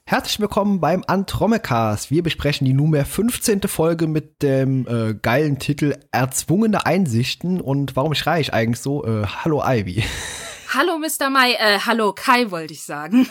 Herzlich willkommen beim Andromecast. Wir besprechen die nunmehr 15. Folge mit dem geilen Titel Erzwungene Einsichten. Und warum schreie ich eigentlich so? Hallo Ivy. Hallo Mr. Mai, hallo Kai wollte ich sagen.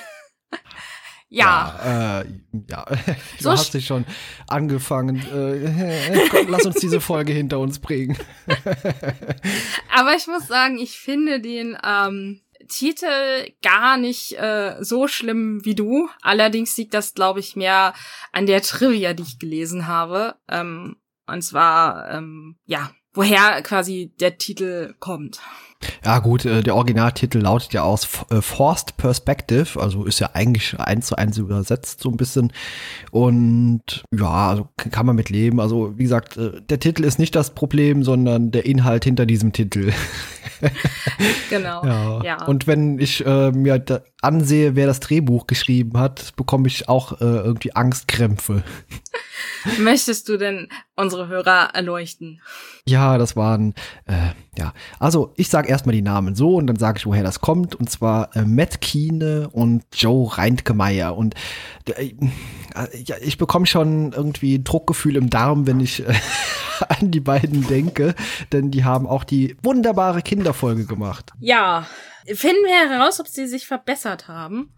Ja. Du hast dich schon angefangen. Komm, lass uns diese Folge hinter uns bringen. Aber ich muss sagen, ich finde den Titel gar nicht so schlimm wie du. Allerdings liegt das, glaube ich, mehr an der Trivia, die ich gelesen habe. Und zwar, woher quasi der Titel kommt. Ja gut, der Originaltitel lautet ja aus Forced Perspective, also ist ja eigentlich 1:1 übersetzt so ein bisschen und ja, also kann man mit leben. Also wie gesagt, der Titel ist nicht das Problem, sondern der Inhalt hinter diesem Titel. Genau, ja. Und wenn ich mir ansehe, wer das Drehbuch geschrieben hat, bekomme ich auch irgendwie Angstkrämpfe. Möchtest du denn unsere Hörer erleuchten? Ja, das waren, also ich sage erstmal die Namen so und dann sage ich, woher das kommt. Und zwar Matt Kiene und Joe Reintgemeier. Und ich bekomme schon irgendwie Druckgefühl im Darm, wenn ich an die beiden denke. Denn die haben auch die wunderbare Kinderfolge gemacht. Ja, finden wir heraus, ob sie sich verbessert haben?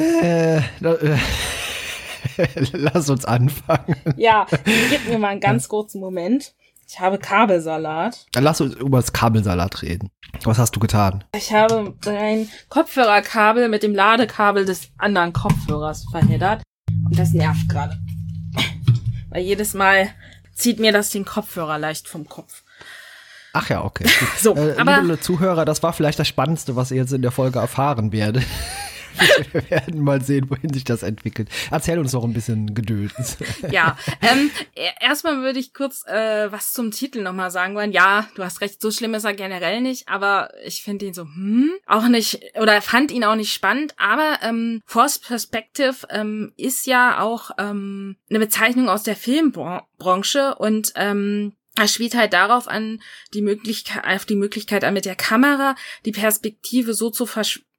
Lass uns anfangen. Ja, gib mir mal einen ganz kurzen Moment. Ich habe Kabelsalat. Dann lass uns über das Kabelsalat reden. Was hast du getan? Ich habe ein Kopfhörerkabel mit dem Ladekabel des anderen Kopfhörers verheddert. Und das nervt gerade. Weil jedes Mal zieht mir das den Kopfhörer leicht vom Kopf. Ach ja, okay. So, aber liebe Zuhörer, das war vielleicht das Spannendste, was ihr jetzt in der Folge erfahren werdet. Wir werden mal sehen, wohin sich das entwickelt. Erzähl uns noch ein bisschen Gedöns. Ja, erstmal würde ich kurz was zum Titel nochmal sagen wollen. Ja, du hast recht, so schlimm ist er generell nicht, aber ich finde ihn so, auch nicht, oder fand ihn auch nicht spannend, aber Forced Perspective ist ja auch eine Bezeichnung aus der Filmbranche und er spielt halt darauf an, die Möglichkeit an, mit der Kamera die Perspektive so zu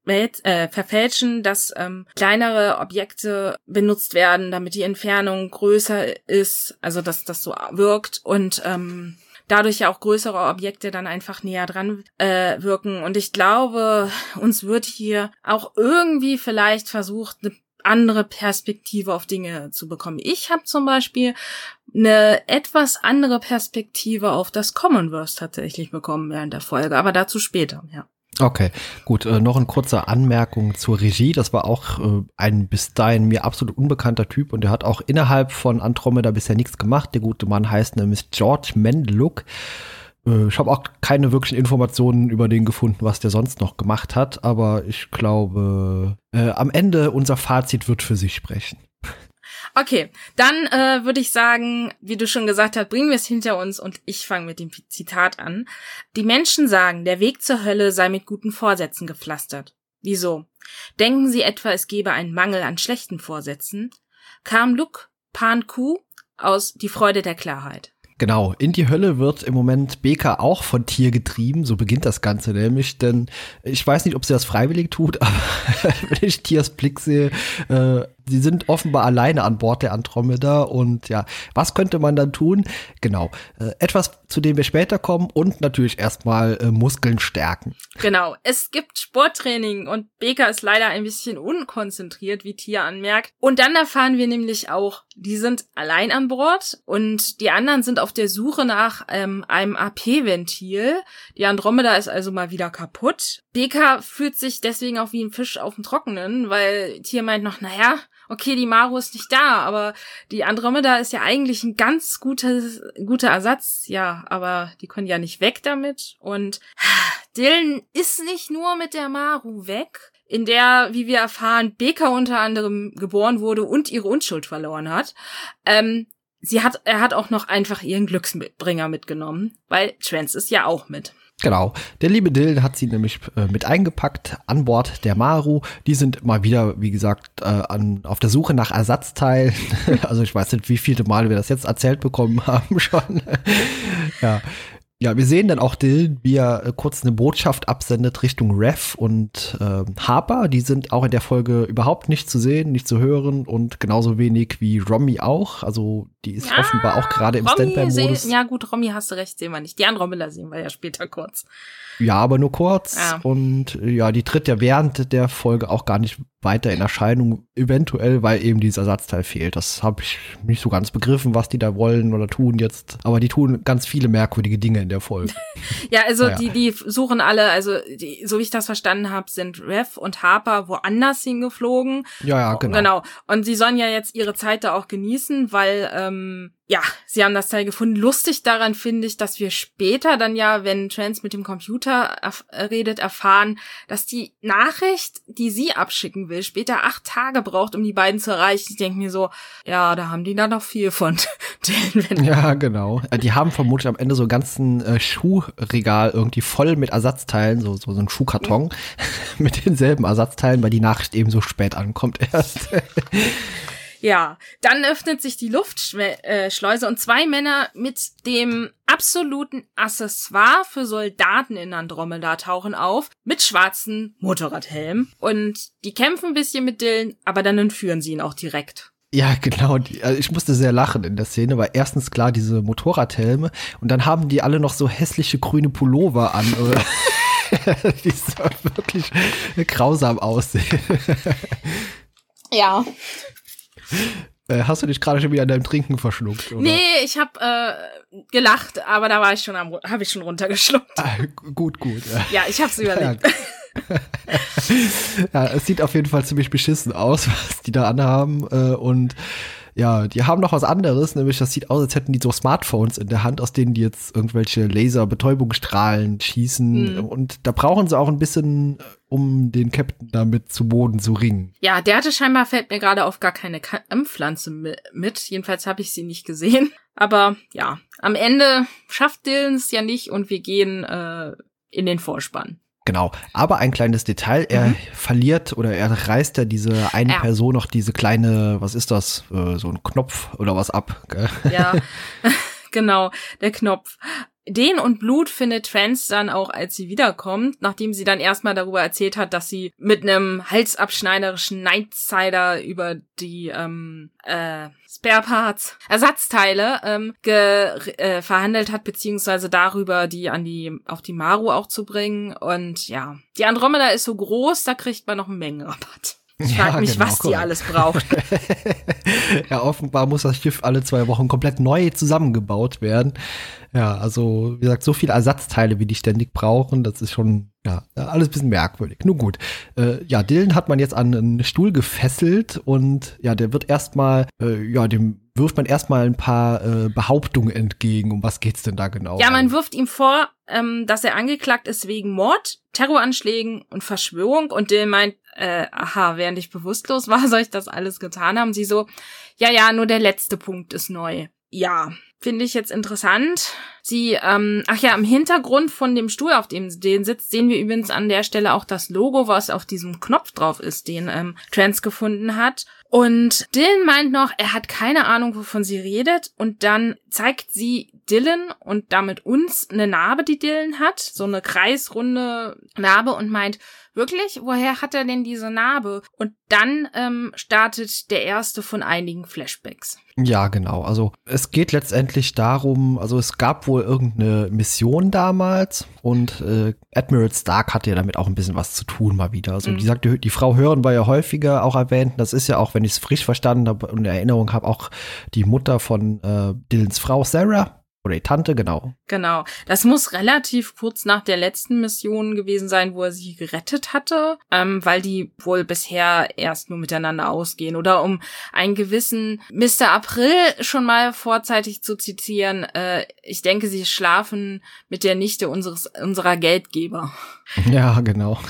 verfälschen, dass kleinere Objekte benutzt werden, damit die Entfernung größer ist, also dass das so wirkt und dadurch ja auch größere Objekte dann einfach näher dran wirken. Und ich glaube, uns wird hier auch irgendwie vielleicht versucht, eine andere Perspektive auf Dinge zu bekommen. Ich habe zum Beispiel eine etwas andere Perspektive auf das Commonverse tatsächlich bekommen während der Folge, aber dazu später, ja. Okay, gut. Noch eine kurze Anmerkung zur Regie. Das war auch ein bis dahin mir absolut unbekannter Typ und der hat auch innerhalb von Andromeda bisher nichts gemacht. Der gute Mann heißt nämlich George Mendeluk. Ich habe auch keine wirklichen Informationen über den gefunden, was der sonst noch gemacht hat, aber ich glaube, am Ende unser Fazit wird für sich sprechen. Okay, dann würde ich sagen, wie du schon gesagt hast, bringen wir es hinter uns und ich fange mit dem Zitat an. Die Menschen sagen, der Weg zur Hölle sei mit guten Vorsätzen gepflastert. Wieso? Denken sie etwa, es gebe einen Mangel an schlechten Vorsätzen? Kamluk Panku aus Die Freude der Klarheit. Genau, in die Hölle wird im Moment Beka auch von Tier getrieben, so beginnt das Ganze nämlich, denn ich weiß nicht, ob sie das freiwillig tut, aber wenn ich Tiers Blick sehe, sie sind offenbar alleine an Bord der Andromeda und ja, was könnte man dann tun? Genau, etwas, zu dem wir später kommen und natürlich erstmal Muskeln stärken. Genau, es gibt Sporttraining und Beka ist leider ein bisschen unkonzentriert, wie Tier anmerkt. Und dann erfahren wir nämlich auch, die sind allein an Bord und die anderen sind auf der Suche nach einem AP-Ventil. Die Andromeda ist also mal wieder kaputt. Beka fühlt sich deswegen auch wie ein Fisch auf dem Trockenen, weil Tier meint noch, naja, okay, die Maru ist nicht da, aber die Andromeda ist ja eigentlich ein ganz guter Ersatz. Ja, aber die können ja nicht weg damit. Und Dylan ist nicht nur mit der Maru weg, in der, wie wir erfahren, Beka unter anderem geboren wurde und ihre Unschuld verloren hat. Er hat auch noch einfach ihren Glücksbringer mitgenommen, weil Trance ist ja auch mit. Genau, der liebe Dylan hat sie nämlich mit eingepackt an Bord der Maru. Die sind mal wieder, wie gesagt, auf der Suche nach Ersatzteilen. Also ich weiß nicht, wie viele Male wir das jetzt erzählt bekommen haben schon. Ja. Ja, wir sehen dann auch Dylan, wie er kurz eine Botschaft absendet Richtung Rev und Harper. Die sind auch in der Folge überhaupt nicht zu sehen, nicht zu hören und genauso wenig wie Romy auch. Also die ist offenbar auch gerade im Standby-Modus. Ja gut, Romy, hast du recht, sehen wir nicht. Die Andromeda sehen wir ja später kurz. Ja, aber nur kurz. Ja. Und ja, die tritt ja während der Folge auch gar nicht weiter in Erscheinung, eventuell, weil eben dieses Ersatzteil fehlt. Das habe ich nicht so ganz begriffen, was die da wollen oder tun jetzt. Aber die tun ganz viele merkwürdige Dinge in der Folge. Ja, also naja. die suchen alle, also so wie ich das verstanden habe, sind Rev und Harper woanders hingeflogen. Ja, genau. Und sie sollen ja jetzt ihre Zeit da auch genießen, weil ja, sie haben das Teil gefunden. Lustig daran finde ich, dass wir später dann ja, wenn Trance mit dem Computer redet, erfahren, dass die Nachricht, die sie abschicken will, später 8 Tage braucht, um die beiden zu erreichen. Ich denke mir so, ja, da haben die dann noch viel von. Ja, genau. Die haben vermutlich am Ende so einen ganzen Schuhregal irgendwie voll mit Ersatzteilen, so ein Schuhkarton mit denselben Ersatzteilen, weil die Nachricht eben so spät ankommt erst. Ja, dann öffnet sich die Luftschleuse und 2 Männer mit dem absoluten Accessoire für Soldaten in Andromeda tauchen auf, mit schwarzen Motorradhelmen. Und die kämpfen ein bisschen mit Dylan, aber dann entführen sie ihn auch direkt. Ja, genau. Also ich musste sehr lachen in der Szene, weil erstens klar diese Motorradhelme und dann haben die alle noch so hässliche grüne Pullover an, die so wirklich grausam aussehen. Ja. Hast du dich gerade schon wieder an deinem Trinken verschluckt, oder? Nee, ich habe gelacht, aber da war ich habe ich schon runtergeschluckt. Gut. Ja, ich hab's überlebt. Ja, es sieht auf jeden Fall ziemlich beschissen aus, was die da anhaben. Und ja, die haben noch was anderes, nämlich das sieht aus, als hätten die so Smartphones in der Hand, aus denen die jetzt irgendwelche Laserbetäubungsstrahlen schießen. Mhm. Und da brauchen sie auch ein bisschen, um den Captain damit zu Boden zu ringen. Ja, der hatte scheinbar, fällt mir gerade auf, gar keine Pflanze mit. Jedenfalls habe ich sie nicht gesehen. Aber ja, am Ende schafft Dylan es ja nicht und wir gehen in den Vorspann. Genau, aber ein kleines Detail, er verliert oder er reißt ja diese eine Person noch diese kleine, was ist das, so ein Knopf oder was ab. Gell? Ja, genau, der Knopf. Den und Blut findet Trance dann auch, als sie wiederkommt, nachdem sie dann erstmal darüber erzählt hat, dass sie mit einem halsabschneiderischen Nightsider über die Spare Parts, Ersatzteile verhandelt hat, beziehungsweise darüber, die auf die Maru auch zu bringen. Und ja, die Andromeda ist so groß, da kriegt man noch einen Mengenrabatt. Ich frage mich, was die alles braucht. Ja, offenbar muss das Schiff alle 2 Wochen komplett neu zusammengebaut werden. Ja, also wie gesagt, so viele Ersatzteile, wie die ständig brauchen, das ist schon, ja, alles ein bisschen merkwürdig. Nun gut, ja, Dylan hat man jetzt an einen Stuhl gefesselt und ja, der wird erstmal, dem wirft man erstmal ein paar Behauptungen entgegen. Um was geht's denn da genau? Ja, man wirft ihm vor, dass er angeklagt ist wegen Mord, Terroranschlägen und Verschwörung und Dylan meint, während ich bewusstlos war, soll ich das alles getan haben? Sie so, ja, nur der letzte Punkt ist neu. Ja, finde ich jetzt interessant. Sie, im Hintergrund von dem Stuhl, auf dem den sitzt, sehen wir übrigens an der Stelle auch das Logo, was auf diesem Knopf drauf ist, den Trance gefunden hat. Und Dylan meint noch, er hat keine Ahnung, wovon sie redet. Und dann zeigt sie Dylan und damit uns eine Narbe, die Dylan hat. So eine kreisrunde Narbe und meint, wirklich? Woher hat er denn diese Narbe? Und dann startet der erste von einigen Flashbacks. Ja, genau. Also es geht letztendlich darum, also es gab wohl irgendeine Mission damals und Admiral Stark hatte ja damit auch ein bisschen was zu tun mal wieder. Also die sagte, die Frau Hören war ja häufiger auch erwähnt. Das ist ja auch, wenn ich es frisch verstanden habe und in Erinnerung habe, auch die Mutter von Dylans Frau Sarah. Oder die Tante, genau. Genau. Das muss relativ kurz nach der letzten Mission gewesen sein, wo er sie gerettet hatte, weil die wohl bisher erst nur miteinander ausgehen. Oder um einen gewissen Mr. April schon mal vorzeitig zu zitieren, ich denke, sie schlafen mit der Nichte unserer Geldgeber. Ja, genau.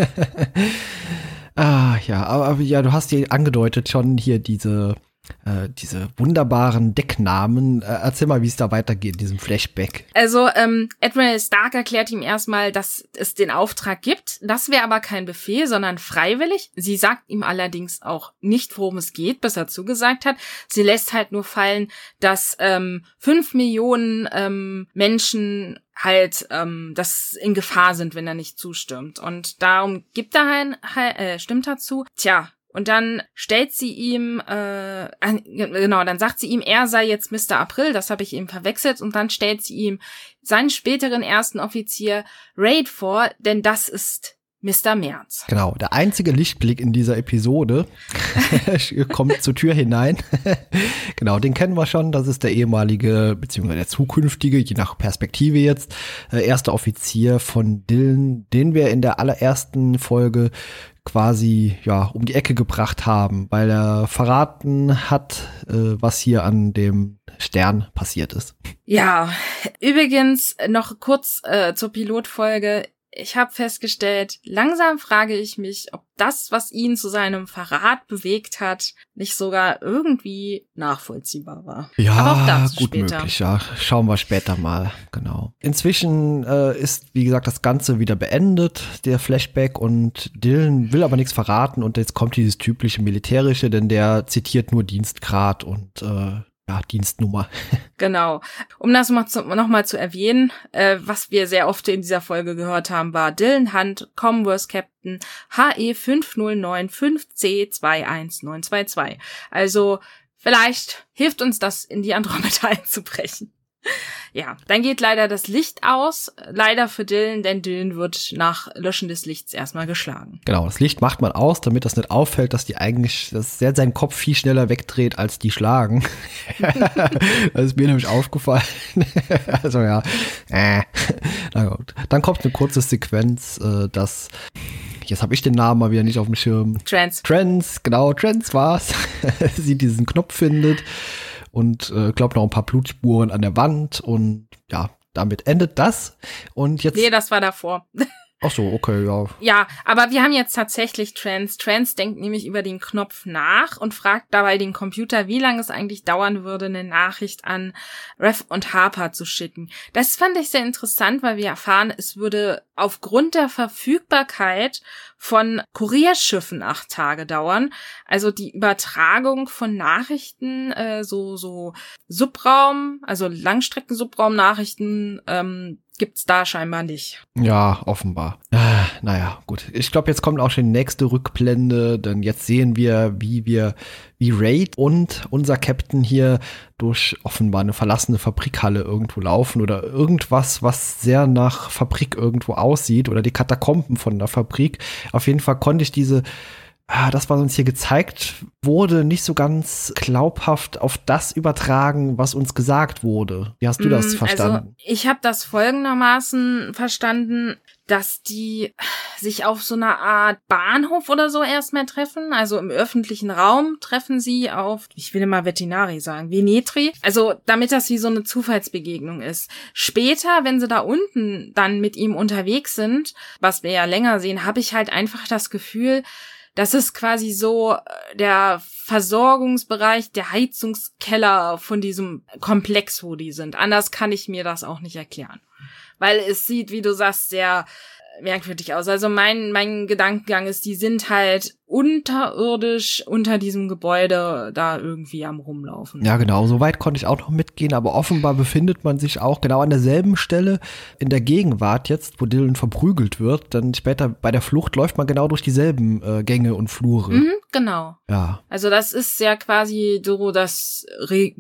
Ja, aber ja, du hast hier angedeutet schon hier diese wunderbaren Decknamen. Erzähl mal, wie es da weitergeht in diesem Flashback. Also, Admiral Stark erklärt ihm erstmal, dass es den Auftrag gibt. Das wäre aber kein Befehl, sondern freiwillig. Sie sagt ihm allerdings auch nicht, worum es geht, bis er zugesagt hat. Sie lässt halt nur fallen, dass 5 Millionen Menschen halt das in Gefahr sind, wenn er nicht zustimmt. Und darum gibt er stimmt dazu. Tja, und dann stellt sie ihm, dann sagt sie ihm, er sei jetzt Mr. April, das habe ich ihm verwechselt, und dann stellt sie ihm seinen späteren ersten Offizier Raid vor, denn das ist Mr. März. Genau, der einzige Lichtblick in dieser Episode kommt zur Tür hinein. Genau, den kennen wir schon. Das ist der ehemalige, beziehungsweise der zukünftige, je nach Perspektive jetzt, erste Offizier von Dylan, den wir in der allerersten Folge quasi um die Ecke gebracht haben, weil er verraten hat, was hier an dem Stern passiert ist. Ja, übrigens noch kurz zur Pilotfolge. Ich habe festgestellt, langsam frage ich mich, ob das, was ihn zu seinem Verrat bewegt hat, nicht sogar irgendwie nachvollziehbar war. Ja, aber auch dazu gut später. Möglich, ja. Schauen wir später mal, genau. Inzwischen ist, wie gesagt, das Ganze wieder beendet, der Flashback, und Dylan will aber nichts verraten, und jetzt kommt dieses typische Militärische, denn der zitiert nur Dienstgrad und Dienstnummer. Genau. Um das noch mal zu erwähnen, was wir sehr oft in dieser Folge gehört haben, war Dylan Hunt, Commonwealth Captain HE 5095C21922. Also vielleicht hilft uns das, in die Andromeda einzubrechen. Ja, dann geht leider das Licht aus. Leider für Dylan, denn Dylan wird nach Löschen des Lichts erstmal geschlagen. Genau, das Licht macht man aus, damit das nicht auffällt, dass er seinen Kopf viel schneller wegdreht, als die schlagen. Das ist mir nämlich aufgefallen. Also ja, na gut. Dann kommt eine kurze Sequenz, jetzt habe ich den Namen mal wieder nicht auf dem Schirm. Trans, genau, Trans war's. Sie diesen Knopf findet. Und glaubt noch ein paar Blutspuren an der Wand, und ja, damit endet das. Und jetzt. Nee, das war davor. Ach so, okay, ja. Ja, aber wir haben jetzt tatsächlich Trans. Trans denkt nämlich über den Knopf nach und fragt dabei den Computer, wie lange es eigentlich dauern würde, eine Nachricht an Rev und Harper zu schicken. Das fand ich sehr interessant, weil wir erfahren, es würde aufgrund der Verfügbarkeit von Kurierschiffen 8 Tage dauern. Also die Übertragung von Nachrichten, so Subraum, also Langstrecken-Subraum-Nachrichten, gibt's da scheinbar nicht. Ja, offenbar. Naja, gut. Ich glaube, jetzt kommt auch schon die nächste Rückblende, denn jetzt sehen wir, wie Raid und unser Captain hier durch offenbar eine verlassene Fabrikhalle irgendwo laufen oder irgendwas, was sehr nach Fabrik irgendwo aussieht, oder die Katakomben von der Fabrik. Auf jeden Fall konnte ich das, was uns hier gezeigt wurde, nicht so ganz glaubhaft auf das übertragen, was uns gesagt wurde. Wie hast du das verstanden? Also ich habe das folgendermaßen verstanden, dass die sich auf so einer Art Bahnhof oder so erstmal treffen. Also im öffentlichen Raum treffen sie auf, ich will immer Vetinari sagen, Venetri. Also damit das wie so eine Zufallsbegegnung ist. Später, wenn sie da unten dann mit ihm unterwegs sind, was wir ja länger sehen, habe ich halt einfach das Gefühl, das ist quasi so der Versorgungsbereich, der Heizungskeller von diesem Komplex, wo die sind. Anders kann ich mir das auch nicht erklären. Weil es sieht, wie du sagst, sehr merkwürdig aus. Also mein Gedankengang ist, die sind halt unterirdisch unter diesem Gebäude da irgendwie am Rumlaufen. Ja, genau. So weit konnte ich auch noch mitgehen, aber offenbar befindet man sich auch genau an derselben Stelle in der Gegenwart jetzt, wo Dylan verprügelt wird. Dann später bei der Flucht läuft man genau durch dieselben Gänge und Flure. Mhm, genau. Ja. Also das ist ja quasi so das der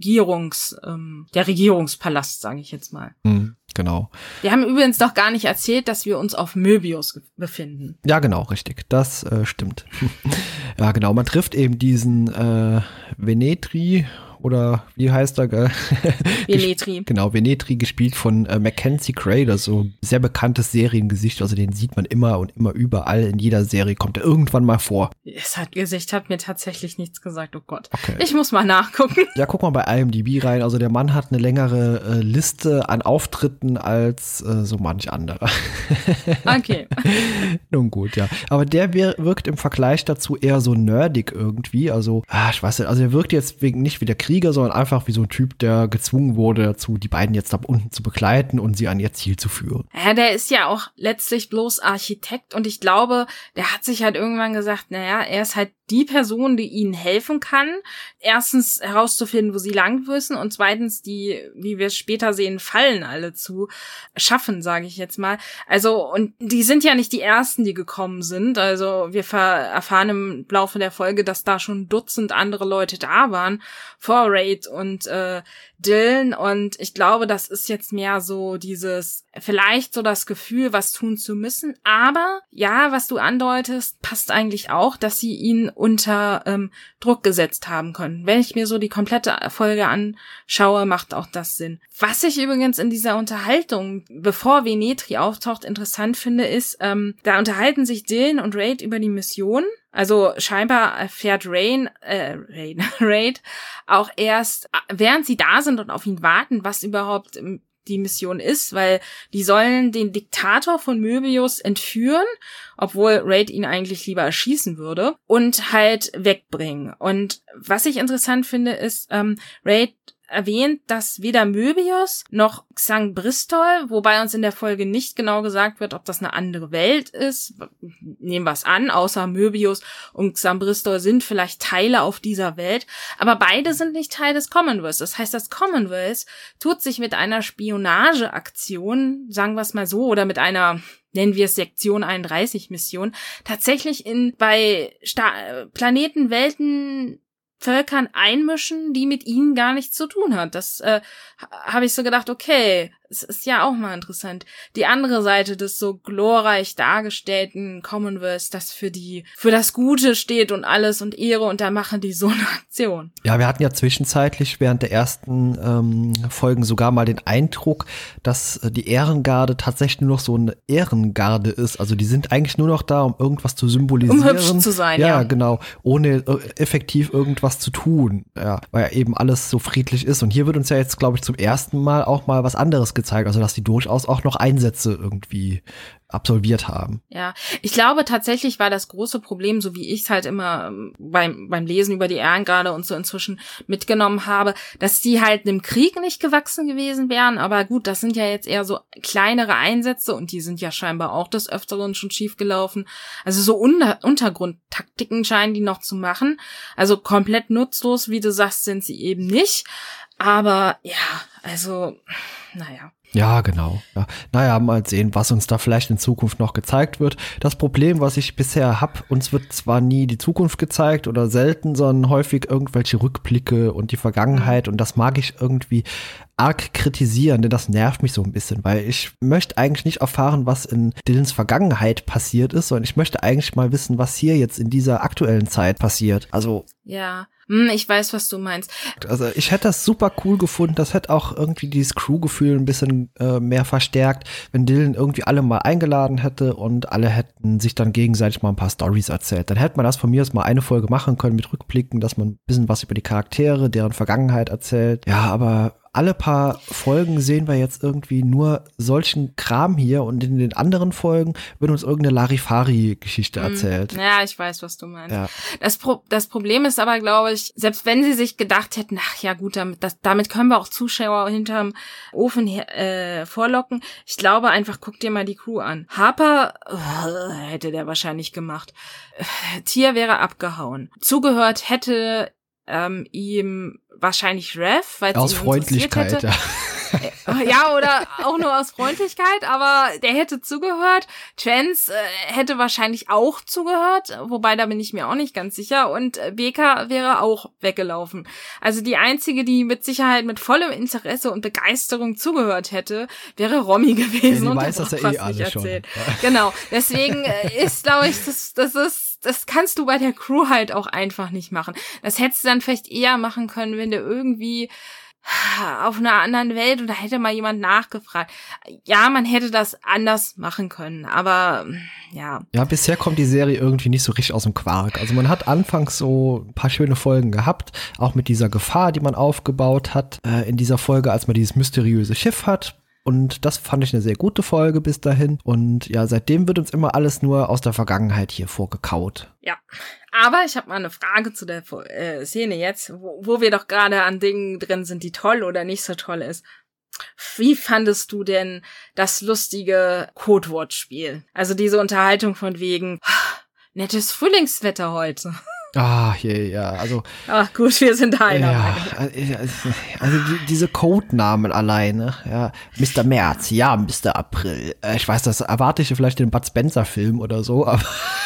Regierungspalast, sage ich jetzt mal. Mhm. Genau. Wir haben übrigens doch gar nicht erzählt, dass wir uns auf Möbius befinden. Ja, genau, richtig. Das stimmt. Ja, genau. Man trifft eben diesen Venetri, oder wie heißt er? Venetri. Genau, Venetri, gespielt von Mackenzie Gray, das ist so ein sehr bekanntes Seriengesicht. Also den sieht man immer und immer überall. In jeder Serie kommt er irgendwann mal vor. Das Gesicht hat mir tatsächlich nichts gesagt, oh Gott. Okay. Ich muss mal nachgucken. Ja, guck mal bei IMDb rein. Also der Mann hat eine längere Liste an Auftritten als so manch anderer. Okay. Nun gut, ja. Aber der wirkt im Vergleich dazu eher so nerdig irgendwie. Also, ich weiß nicht, also er wirkt jetzt nicht wie der Krieger, sondern einfach wie so ein Typ, der gezwungen wurde dazu, die beiden jetzt ab unten zu begleiten und sie an ihr Ziel zu führen. Ja, der ist ja auch letztlich bloß Architekt und ich glaube, der hat sich halt irgendwann gesagt, naja, er ist halt die Person, die ihnen helfen kann, erstens herauszufinden, wo sie lang müssen und zweitens die, wie wir später sehen, Fallen alle zu schaffen, sage ich jetzt mal. Also, und die sind ja nicht die Ersten, die gekommen sind. Also wir erfahren im Laufe der Folge, dass da schon Dutzend andere Leute da waren vor Raid und Dylan, und ich glaube, das ist jetzt mehr so dieses, vielleicht so das Gefühl, was tun zu müssen, aber ja, was du andeutest, passt eigentlich auch, dass sie ihn unter Druck gesetzt haben können. Wenn ich mir so die komplette Folge anschaue, macht auch das Sinn. Was ich übrigens in dieser Unterhaltung, bevor Venetri auftaucht, interessant finde, ist, da unterhalten sich Dylan und Raid über die Mission. Also scheinbar erfährt Raid auch erst, während sie da sind und auf ihn warten, was überhaupt die Mission ist, weil die sollen den Diktator von Möbius entführen, obwohl Raid ihn eigentlich lieber erschießen würde, und halt wegbringen. Und was ich interessant finde, ist, Raid erwähnt, dass weder Möbius noch Xang Bristol, wobei uns in der Folge nicht genau gesagt wird, ob das eine andere Welt ist, nehmen wir es an, außer Möbius und Xang Bristol sind vielleicht Teile auf dieser Welt, aber beide sind nicht Teil des Commonwealth. Das heißt, das Commonwealth tut sich mit einer Spionageaktion, sagen wir es mal so, oder mit einer, nennen wir es Sektion 31 Mission, tatsächlich bei Planeten, Welten, Völkern einmischen, die mit ihnen gar nichts zu tun hat. Das habe ich so gedacht, okay, es ist ja auch mal interessant. Die andere Seite des so glorreich dargestellten Commonwealth, das für das Gute steht und alles und Ehre, und da machen die so eine Aktion. Ja, wir hatten ja zwischenzeitlich während der ersten Folgen sogar mal den Eindruck, dass die Ehrengarde tatsächlich nur noch so eine Ehrengarde ist. Also die sind eigentlich nur noch da, um irgendwas zu symbolisieren. Um hübsch zu sein, ja. Ja, genau. Ohne effektiv irgendwas zu tun. Ja, weil ja eben alles so friedlich ist. Und hier wird uns ja jetzt, glaube ich, zum ersten Mal auch mal was anderes gezeigt, also dass die durchaus auch noch Einsätze irgendwie absolviert haben. Ja, ich glaube tatsächlich war das große Problem, so wie ich es halt immer beim Lesen über die Ehrengarde und so inzwischen mitgenommen habe, dass die halt einem Krieg nicht gewachsen gewesen wären, aber gut, das sind ja jetzt eher so kleinere Einsätze und die sind ja scheinbar auch des Öfteren schon schief gelaufen. Also so Untergrundtaktiken scheinen die noch zu machen, also komplett nutzlos, wie du sagst, sind sie eben nicht, aber ja, also, naja. Ja, genau. Ja. Naja, mal sehen, was uns da vielleicht in Zukunft noch gezeigt wird. Das Problem, was ich bisher habe, uns wird zwar nie die Zukunft gezeigt oder selten, sondern häufig irgendwelche Rückblicke und die Vergangenheit, und das mag ich irgendwie arg kritisieren, denn das nervt mich so ein bisschen, weil ich möchte eigentlich nicht erfahren, was in Dylans Vergangenheit passiert ist, sondern ich möchte eigentlich mal wissen, was hier jetzt in dieser aktuellen Zeit passiert. Also ja, ich weiß, was du meinst. Also ich hätte das super cool gefunden, das hätte auch irgendwie dieses Crew-Gefühl ein bisschen mehr verstärkt, wenn Dylan irgendwie alle mal eingeladen hätte und alle hätten sich dann gegenseitig mal ein paar Storys erzählt. Dann hätte man das von mir aus mal eine Folge machen können mit Rückblicken, dass man ein bisschen was über die Charaktere, deren Vergangenheit erzählt. Ja, aber alle paar Folgen sehen wir jetzt irgendwie nur solchen Kram hier, und in den anderen Folgen wird uns irgendeine Larifari-Geschichte erzählt. Ja, ich weiß, was du meinst. Ja. Das Problem ist aber, glaube ich, selbst wenn sie sich gedacht hätten, ach ja gut, damit können wir auch Zuschauer hinterm Ofen vorlocken. Ich glaube einfach, guck dir mal die Crew an. Harper hätte der wahrscheinlich gemacht. Tier wäre abgehauen. Zugehört hätte ihm wahrscheinlich Rev, weil aus Freundlichkeit, hätte. Ja, oder auch nur aus Freundlichkeit, aber der hätte zugehört. Chance hätte wahrscheinlich auch zugehört, wobei da bin ich mir auch nicht ganz sicher. Und Beka wäre auch weggelaufen. Also die einzige, die mit Sicherheit mit vollem Interesse und Begeisterung zugehört hätte, wäre Romy gewesen. Ja, und weiß das ja alle schon. Ja. Genau, deswegen ist, glaube ich, das kannst du bei der Crew halt auch einfach nicht machen. Das hättest du dann vielleicht eher machen können, wenn du irgendwie auf einer anderen Welt, und da hätte mal jemand nachgefragt. Ja, man hätte das anders machen können, aber ja. Ja, bisher kommt die Serie irgendwie nicht so richtig aus dem Quark. Also man hat anfangs so ein paar schöne Folgen gehabt, auch mit dieser Gefahr, die man aufgebaut hat in dieser Folge, als man dieses mysteriöse Schiff hat. Und das fand ich eine sehr gute Folge bis dahin. Und ja, seitdem wird uns immer alles nur aus der Vergangenheit hier vorgekaut. Ja, aber ich habe mal eine Frage zu der Szene jetzt, wo wir doch gerade an Dingen drin sind, die toll oder nicht so toll ist. Wie fandest du denn das lustige Codewortspiel? Also diese Unterhaltung von wegen, nettes Frühlingswetter heute. Ah, ja, also. Ach gut, wir sind einer. Ja, also diese Codenamen alleine, ja. Mr. März, ja, Mr. April. Ich weiß, das erwarte ich vielleicht den Bud Spencer-Film oder so, aber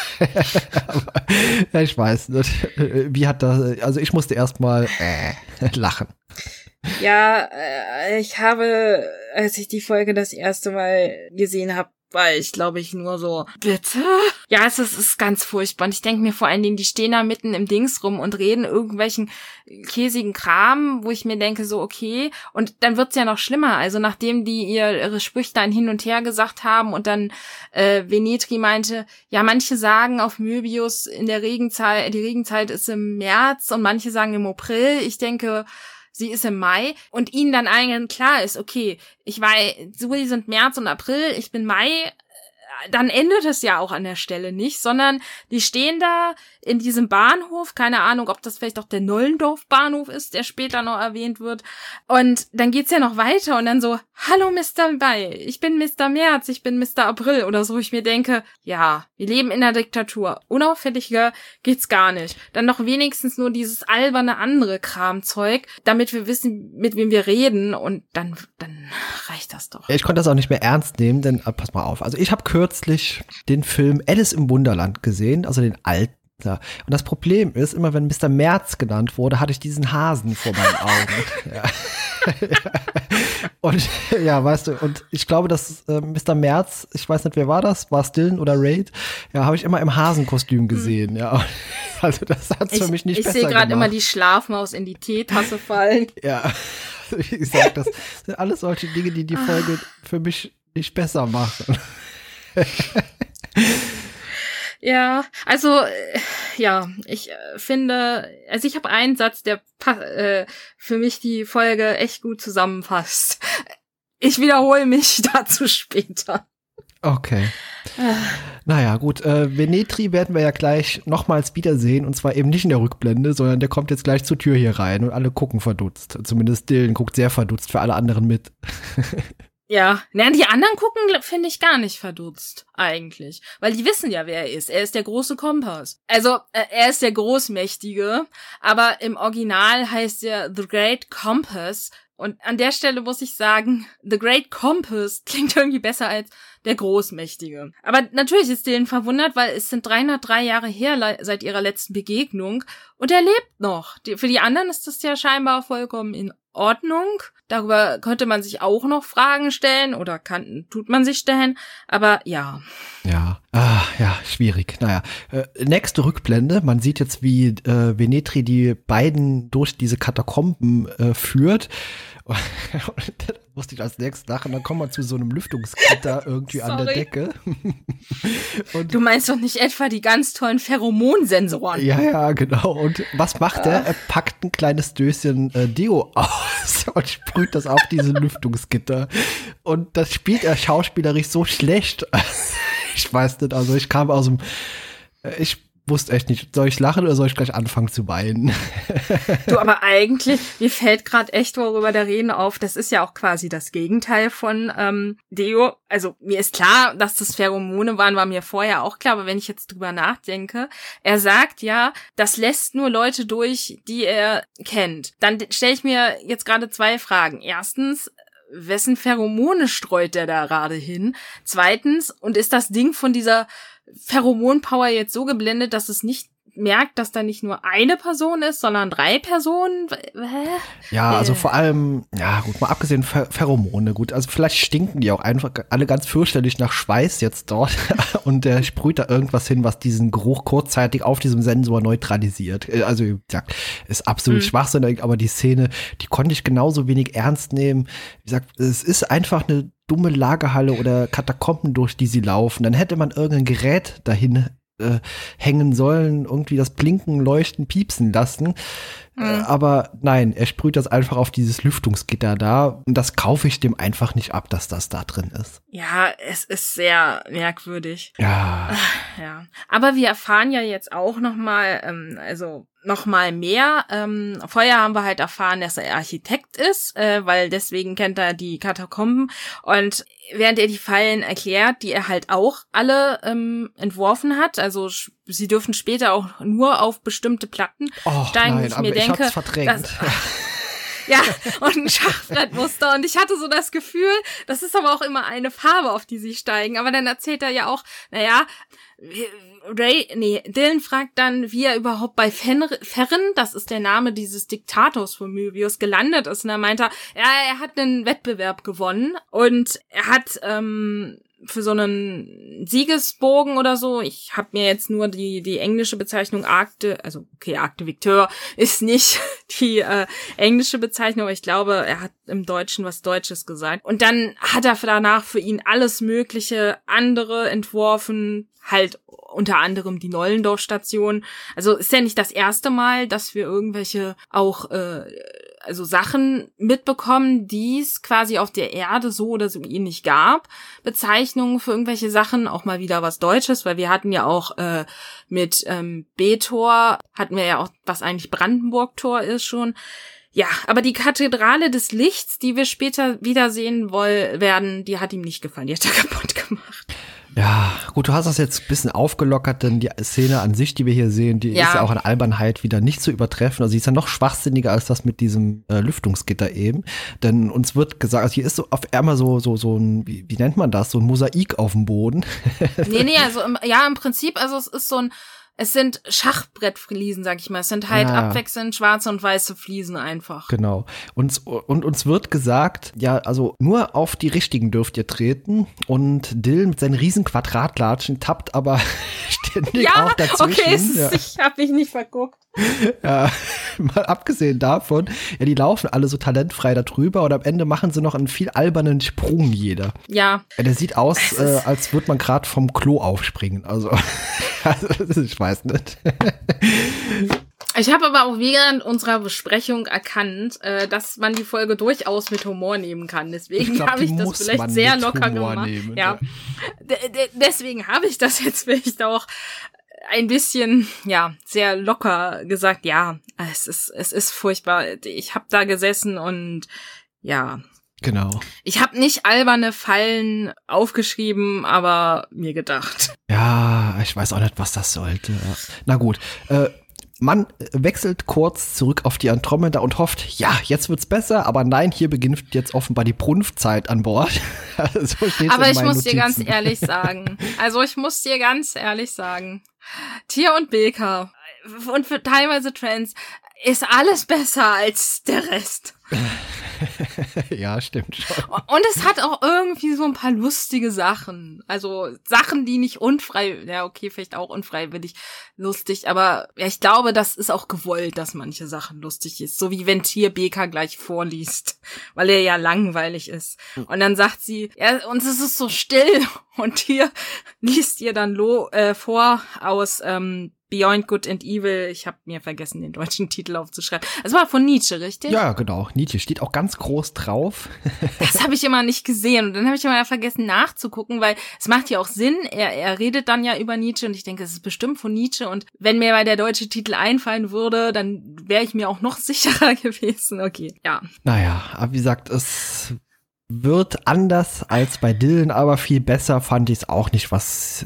ich weiß nicht. Wie hat das, also ich musste erstmal lachen. Ja, ich habe, als ich die Folge das erste Mal gesehen habe, war ich, glaube ich, nur so, bitte? Ja, es ist ganz furchtbar. Und ich denke mir vor allen Dingen, die stehen da mitten im Dings rum und reden irgendwelchen käsigen Kram, wo ich mir denke, so, okay. Und dann wird's ja noch schlimmer. Also nachdem die ihre Sprüche dann hin und her gesagt haben und dann Venetri meinte, ja, manche sagen auf Möbius in der Regenzeit, die Regenzeit ist im März und manche sagen im April. Ich denke, sie ist im Mai und ihnen dann eigentlich klar ist, okay, ich weiß, so sind März und April, ich bin Mai, dann endet es ja auch an der Stelle nicht, sondern die stehen da in diesem Bahnhof, keine Ahnung, ob das vielleicht auch der Nollendorf-Bahnhof ist, der später noch erwähnt wird. Und dann geht's ja noch weiter und dann so, hallo Mr. Mai, ich bin Mr. März, ich bin Mr. April oder so. Ich mir denke, ja, wir leben in einer Diktatur. Unauffälliger geht's gar nicht. Dann noch wenigstens nur dieses alberne andere Kramzeug, damit wir wissen, mit wem wir reden und dann reicht das doch. Ich konnte das auch nicht mehr ernst nehmen, denn pass mal auf. Also ich habe kürzlich den Film Alice im Wunderland gesehen, also den alten. Und das Problem ist, immer wenn Mr. März genannt wurde, hatte ich diesen Hasen vor meinen Augen. Ja. Und ja, weißt du, und ich glaube, dass Mr. März, ich weiß nicht, wer war das? War es Dylan oder Raid? Ja, habe ich immer im Hasenkostüm gesehen, ja. Also das hat's für mich nicht besser gemacht. Ich sehe gerade immer die Schlafmaus in die Teetasse fallen. Ja, wie gesagt, das sind alles solche Dinge, die die Folge für mich nicht besser machen. Ja, also, ja, ich finde, also ich habe einen Satz, der für mich die Folge echt gut zusammenfasst. Ich wiederhole mich dazu später. Okay. Naja, gut, Venetri werden wir ja gleich nochmals wiedersehen und zwar eben nicht in der Rückblende, sondern der kommt jetzt gleich zur Tür hier rein und alle gucken verdutzt. Zumindest Dylan guckt sehr verdutzt, für alle anderen mit. Ja, die anderen gucken, finde ich, gar nicht verdutzt, eigentlich. Weil die wissen ja, wer er ist. Er ist der große Kompass. Also, er ist der Großmächtige, aber im Original heißt er The Great Compass. Und an der Stelle muss ich sagen, The Great Compass klingt irgendwie besser als der Großmächtige. Aber natürlich ist Dylan verwundert, weil es sind 303 Jahre her seit ihrer letzten Begegnung und er lebt noch. Für die anderen ist das ja scheinbar vollkommen in Ordnung. Darüber könnte man sich auch noch Fragen stellen oder tut man sich stellen, aber ja. Ja, ja, schwierig. Naja, nächste Rückblende. Man sieht jetzt, wie Venetri die beiden durch diese Katakomben führt. Und dann musste ich als nächstes lachen. Dann kommen wir zu so einem Lüftungsgitter irgendwie an der Decke. Und du meinst doch nicht etwa die ganz tollen Pheromonsensoren? Ja, genau. Und was macht er? Er packt ein kleines Döschen Deo aus und sprüht das auf diese Lüftungsgitter. Und das spielt er schauspielerisch so schlecht. Ich weiß nicht, also ich kam aus dem, ich wusste echt nicht, soll ich lachen oder soll ich gleich anfangen zu weinen? Du, aber eigentlich, mir fällt gerade echt, worüber der Reden auf, das ist ja auch quasi das Gegenteil von Deo. Also mir ist klar, dass das Pheromone waren, war mir vorher auch klar, aber wenn ich jetzt drüber nachdenke, er sagt ja, das lässt nur Leute durch, die er kennt. Dann stelle ich mir jetzt gerade zwei Fragen. Erstens, wessen Pheromone streut der da gerade hin? Zweitens, und ist das Ding von dieser Pheromon-Power jetzt so geblendet, dass es nicht merkt, dass da nicht nur eine Person ist, sondern 3 Personen? Ja, also vor allem, ja gut, mal abgesehen Pheromone, gut, also vielleicht stinken die auch einfach alle ganz fürchterlich nach Schweiß jetzt dort und der sprüht da irgendwas hin, was diesen Geruch kurzzeitig auf diesem Sensor neutralisiert. Also, ja, ist absolut schwachsinnig, aber die Szene, die konnte ich genauso wenig ernst nehmen. Wie gesagt, es ist einfach eine dumme Lagerhalle oder Katakomben, durch die sie laufen. Dann hätte man irgendein Gerät dahin hängen sollen, irgendwie das Blinken, Leuchten, Piepsen lassen. Aber nein, er sprüht das einfach auf dieses Lüftungsgitter da und das kaufe ich dem einfach nicht ab, dass das da drin ist. Ja, es ist sehr merkwürdig. Ja. Ja. Aber wir erfahren ja jetzt auch noch mal mehr. Vorher haben wir halt erfahren, dass er Architekt ist, weil deswegen kennt er die Katakomben. Und während er die Fallen erklärt, die er halt auch alle entworfen hat, also sie dürfen später auch nur auf bestimmte Platten steigen, nein, ich mir denke, hab's verdrängt. Ja, und ein Schachbrettmuster. Und ich hatte so das Gefühl, das ist aber auch immer eine Farbe, auf die sie steigen. Aber dann erzählt er ja auch, Dylan fragt dann, wie er überhaupt bei Ferren, das ist der Name dieses Diktators von Möbius, gelandet ist. Und er meinte, er hat einen Wettbewerb gewonnen und er hat für so einen Siegesbogen oder so, ich habe mir jetzt nur die englische Bezeichnung Akte Victor ist nicht die englische Bezeichnung, aber ich glaube, er hat im Deutschen was Deutsches gesagt. Und dann hat er danach für ihn alles mögliche andere entworfen, halt unter anderem die Nollendorf-Station. Also ist ja nicht das erste Mal, dass wir irgendwelche auch Sachen mitbekommen, die es quasi auf der Erde so oder so ähnlich gab. Bezeichnungen für irgendwelche Sachen, auch mal wieder was Deutsches, weil wir hatten ja auch mit B-Tor, hatten wir ja auch, was eigentlich Brandenburg-Tor ist schon. Ja, aber die Kathedrale des Lichts, die wir später wiedersehen werden, die hat ihm nicht gefallen, die hat er kaputt gemacht. Ja, gut, du hast das jetzt ein bisschen aufgelockert, denn die Szene an sich, die wir hier sehen, die ist ja auch an Albernheit wieder nicht zu übertreffen. Also sie ist ja noch schwachsinniger als das mit diesem Lüftungsgitter eben. Denn uns wird gesagt, also hier ist so auf einmal so ein, wie nennt man das, so ein Mosaik auf dem Boden. Nee, also im Prinzip, also es sind Schachbrettfliesen, sag ich mal. Es sind halt abwechselnd schwarze und weiße Fliesen einfach. Genau. Und uns wird gesagt, ja, also nur auf die richtigen dürft ihr treten. Und Dylan mit seinen riesen Quadratlatschen tappt aber ständig auch dazwischen. Okay, ich hab mich nicht verguckt. Ja, mal abgesehen davon, ja, die laufen alle so talentfrei da drüber und am Ende machen sie noch einen viel albernen Sprung jeder. Ja. Der sieht aus, als würde man gerade vom Klo aufspringen. Also ich weiß nicht. Ich habe aber auch während unserer Besprechung erkannt, dass man die Folge durchaus mit Humor nehmen kann. Deswegen habe ich das vielleicht sehr locker gemacht. Ja. Deswegen habe ich das jetzt vielleicht auch ein bisschen, sehr locker gesagt. Ja, es ist furchtbar. Ich habe da gesessen und Genau. Ich habe nicht alberne Fallen aufgeschrieben, aber mir gedacht. Ja, ich weiß auch nicht, was das sollte. Ja. Na gut, man wechselt kurz zurück auf die Andromeda und hofft, ja, jetzt wird's besser, aber nein, hier beginnt jetzt offenbar die Brunftzeit an Bord. So steht's aber in ich meinen muss dir ganz Notizen. ehrlich sagen, Tia und Bilka und für teilweise Trans ist alles besser als der Rest. Ja, stimmt schon. Und es hat auch irgendwie so ein paar lustige Sachen. Also Sachen, die nicht vielleicht auch unfreiwillig lustig, aber ich glaube, das ist auch gewollt, dass manche Sachen lustig ist. So wie wenn Tier Beka gleich vorliest, weil er ja langweilig ist. Und dann sagt sie, ja, und es ist so still. Und Tier liest ihr dann vor aus Beyond Good and Evil. Ich habe mir vergessen, den deutschen Titel aufzuschreiben. Das war von Nietzsche, richtig? Ja, genau. Nietzsche steht auch ganz groß drauf. Das habe ich immer nicht gesehen. Und dann habe ich immer vergessen nachzugucken, weil es macht ja auch Sinn. Er redet dann ja über Nietzsche und ich denke, es ist bestimmt von Nietzsche. Und wenn mir mal der deutsche Titel einfallen würde, dann wäre ich mir auch noch sicherer gewesen. Okay, ja. Naja, aber wie gesagt, es wird anders als bei Dylan, aber viel besser fand ich es auch nicht, was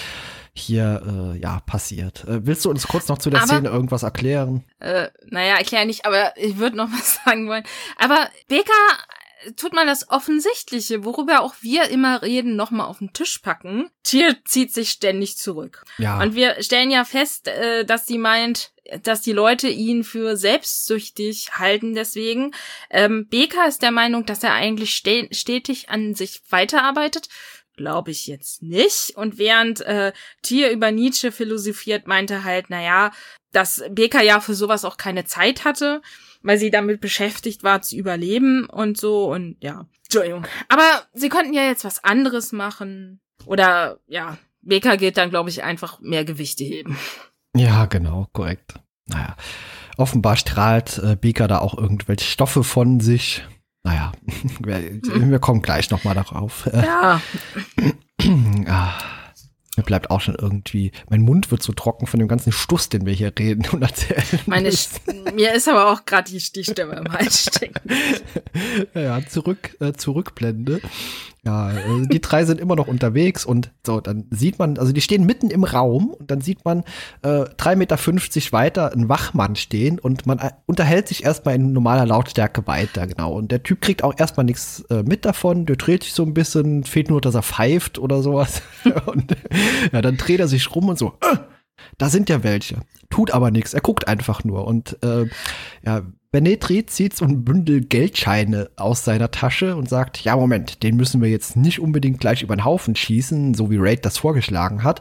hier passiert. Willst du uns kurz noch zu der Szene irgendwas erklären? Erklären nicht, aber ich würde noch was sagen wollen. Aber Beka tut mal das Offensichtliche, worüber auch wir immer reden, nochmal auf den Tisch packen. Tyr zieht sich ständig zurück. Ja. Und wir stellen ja fest, dass sie meint, dass die Leute ihn für selbstsüchtig halten. Deswegen, Beka ist der Meinung, dass er eigentlich stetig an sich weiterarbeitet. Glaube ich jetzt nicht. Und während Tyr über Nietzsche philosophiert, meinte halt, dass Beka ja für sowas auch keine Zeit hatte, weil sie damit beschäftigt war zu überleben und so und ja. Entschuldigung. Aber sie könnten ja jetzt was anderes machen. Oder Beka geht dann, glaube ich, einfach mehr Gewichte heben. Ja, genau, korrekt. Naja. offenbar strahlt Beaker da auch irgendwelche Stoffe von sich. Naja, wir kommen gleich nochmal darauf. Ja. Mir bleibt auch schon irgendwie, mein Mund wird so trocken von dem ganzen Stuss, den wir hier reden und erzählen. Mir ist aber auch gerade die Stimme im Hals stecken. Ja, Zurückblende. Ja, die drei sind immer noch unterwegs und so, dann sieht man, also die stehen mitten im Raum und dann sieht man 3,50 Meter weiter einen Wachmann stehen und man unterhält sich erstmal in normaler Lautstärke weiter, genau. Und der Typ kriegt auch erstmal nichts mit davon, der dreht sich so ein bisschen, fehlt nur, dass er pfeift oder sowas. Und ja, dann dreht er sich rum und so, da sind ja welche. Tut aber nichts, er guckt einfach nur und ja, Venetri zieht so ein Bündel Geldscheine aus seiner Tasche und sagt, ja, Moment, den müssen wir jetzt nicht unbedingt gleich über den Haufen schießen, so wie Raid das vorgeschlagen hat.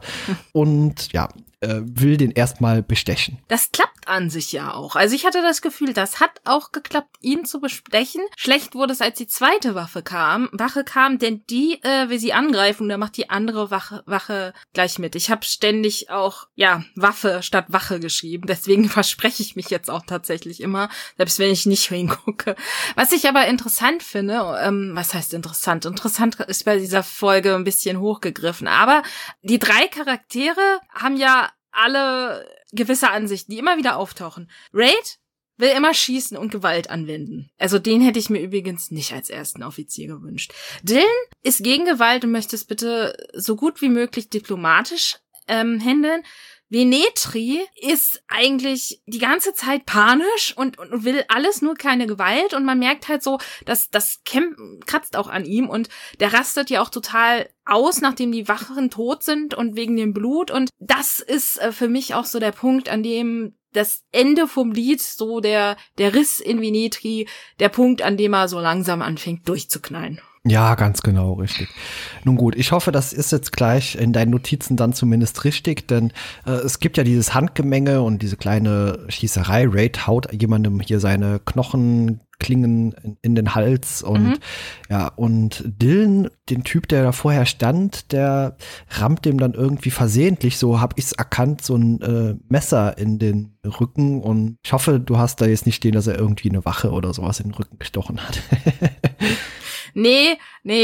Und ja, will den erstmal bestechen. Das klappt an sich ja auch. Also ich hatte das Gefühl, das hat auch geklappt, ihn zu bestechen. Schlecht wurde es, als die zweite Wache kam, denn die will sie angreifen und da macht die andere Wache gleich mit. Ich habe ständig auch, ja, Waffe statt Wache geschrieben. Deswegen verspreche ich mich jetzt auch tatsächlich immer, selbst wenn ich nicht hingucke. Was ich aber interessant finde, was heißt interessant? Interessant ist bei dieser Folge ein bisschen hochgegriffen. Aber die drei Charaktere haben ja alle gewisse Ansichten, die immer wieder auftauchen. Raid will immer schießen und Gewalt anwenden. Also den hätte ich mir übrigens nicht als ersten Offizier gewünscht. Dylan ist gegen Gewalt und möchte es bitte so gut wie möglich diplomatisch handeln. Venetri ist eigentlich die ganze Zeit panisch und will alles, nur keine Gewalt. Und man merkt halt so, dass das kratzt auch an ihm. Und der rastet ja auch total aus, nachdem die Wachen tot sind und wegen dem Blut. Und das ist für mich auch so der Punkt, an dem das Ende vom Lied, so der Riss in Venetri, der Punkt, an dem er so langsam anfängt durchzuknallen. Ja, ganz genau, richtig. Nun gut, ich hoffe, das ist jetzt gleich in deinen Notizen dann zumindest richtig, denn es gibt ja dieses Handgemenge und diese kleine Schießerei. Raid haut jemandem hier seine Knochenklingen in den Hals und ja, und Dylan, den Typ, der da vorher stand, der rammt dem dann irgendwie versehentlich, so hab ich's erkannt, so ein Messer in den Rücken und ich hoffe, du hast da jetzt nicht stehen, dass er irgendwie eine Wache oder sowas in den Rücken gestochen hat. Nee.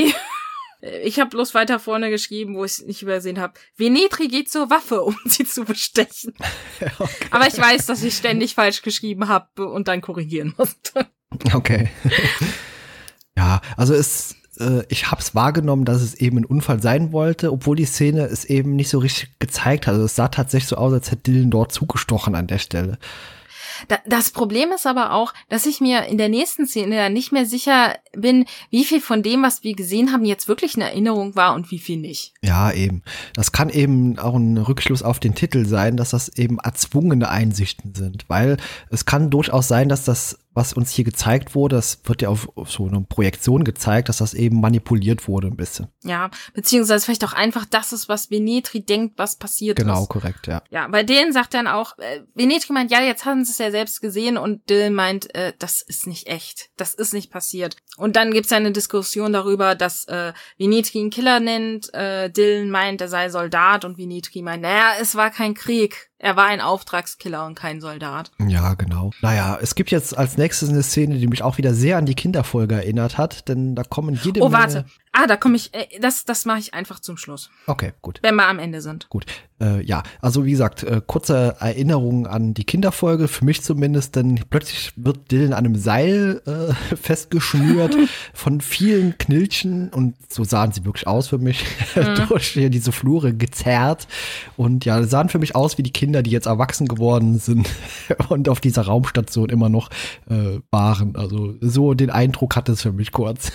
Ich habe bloß weiter vorne geschrieben, wo ich es nicht übersehen habe. Venetri geht zur Waffe, um sie zu bestechen. Okay. Aber ich weiß, dass ich ständig falsch geschrieben habe und dann korrigieren musste. Okay. Ja, also ich hab's wahrgenommen, dass es eben ein Unfall sein wollte, obwohl die Szene es eben nicht so richtig gezeigt hat. Also es sah tatsächlich so aus, als hätte Dylan dort zugestochen an der Stelle. Das Problem ist aber auch, dass ich mir in der nächsten Szene dann nicht mehr sicher bin, wie viel von dem, was wir gesehen haben, jetzt wirklich eine Erinnerung war und wie viel nicht. Ja, eben. Das kann eben auch ein Rückschluss auf den Titel sein, dass das eben erzwungene Einsichten sind, weil es kann durchaus sein, dass das, was uns hier gezeigt wurde, das wird ja auf so eine Projektion gezeigt, dass das eben manipuliert wurde ein bisschen. Ja, beziehungsweise vielleicht auch einfach das ist, was Venetri denkt, was passiert ist. Genau, korrekt, ja. Ja, bei denen sagt dann auch, Venetri meint, ja, jetzt haben sie es ja selbst gesehen und Dylan meint, das ist nicht echt, das ist nicht passiert. Und dann gibt's ja eine Diskussion darüber, dass Venetri einen Killer nennt, Dylan meint, er sei Soldat und Venetri meint, naja, es war kein Krieg. Er war ein Auftragskiller und kein Soldat. Ja, genau. Naja, es gibt jetzt als nächstes eine Szene, die mich auch wieder sehr an die Kinderfolge erinnert hat, denn da kommen jede Menge... Oh, warte. Da komme ich, das mache ich einfach zum Schluss. Okay, gut. Wenn wir am Ende sind. Gut. Ja, also wie gesagt, kurze Erinnerung an die Kinderfolge, für mich zumindest, denn plötzlich wird Dylan an einem Seil festgeschnürt von vielen Knilchen und so sahen sie wirklich aus für mich, durch hier diese Flure gezerrt und ja, sahen für mich aus wie die Kinder, die jetzt erwachsen geworden sind und auf dieser Raumstation immer noch waren. Also so den Eindruck hatte es für mich kurz.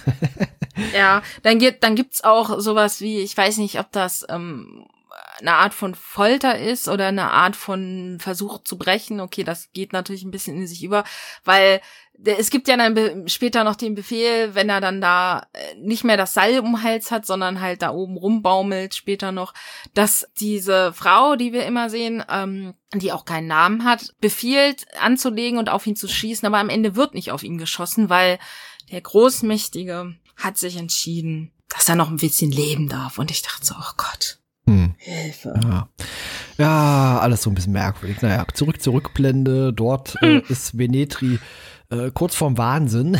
Ja, dann gibt's auch sowas wie, ich weiß nicht, ob das eine Art von Folter ist oder eine Art von Versuch zu brechen. Okay, das geht natürlich ein bisschen in sich über, weil es gibt ja dann später noch den Befehl, wenn er dann da nicht mehr das Seil um den Hals hat, sondern halt da oben rumbaumelt später noch, dass diese Frau, die wir immer sehen, die auch keinen Namen hat, befiehlt anzulegen und auf ihn zu schießen, aber am Ende wird nicht auf ihn geschossen, weil der Großmächtige hat sich entschieden, dass er noch ein bisschen leben darf. Und ich dachte so, oh Gott, Hilfe. Ja, alles so ein bisschen merkwürdig. Naja, Zurückblende. Dort ist Venetri kurz vorm Wahnsinn.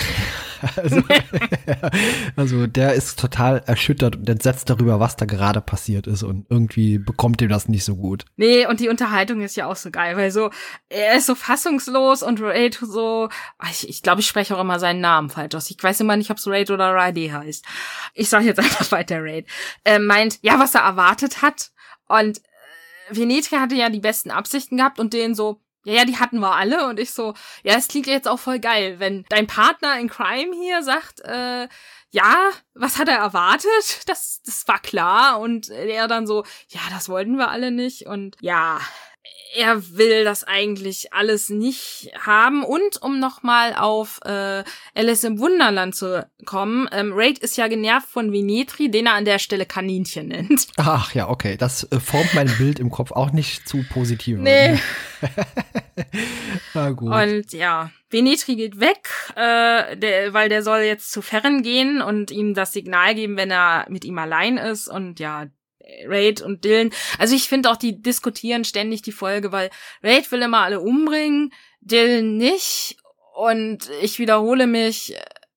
also der ist total erschüttert und entsetzt darüber, was da gerade passiert ist. Und irgendwie bekommt ihm das nicht so gut. Nee, und die Unterhaltung ist ja auch so geil, weil so, er ist so fassungslos und Raid so, ich glaube, ich spreche auch immer seinen Namen falsch aus. Ich weiß immer nicht, ob es Raid oder Raide heißt. Ich sage jetzt einfach weiter Raid. Meint, ja, was er erwartet hat. Und Venetri hatte ja die besten Absichten gehabt und den so, ja, die hatten wir alle. Und ich so, ja, es klingt jetzt auch voll geil, wenn dein Partner in Crime hier sagt, ja, was hat er erwartet? Das war klar. Und er dann so, ja, das wollten wir alle nicht. Und ja, er will das eigentlich alles nicht haben. Und um nochmal auf Alice im Wunderland zu kommen, Raid ist ja genervt von Venetri, den er an der Stelle Kaninchen nennt. Ach ja, okay. Das formt mein Bild im Kopf auch nicht zu positiv. Nee. Na gut. Und ja, Venetri geht weg, weil der soll jetzt zu Ferren gehen und ihm das Signal geben, wenn er mit ihm allein ist. Und ja, Raid und Dylan. Also ich finde auch, die diskutieren ständig die Folge, weil Raid will immer alle umbringen, Dylan nicht. Und ich wiederhole mich,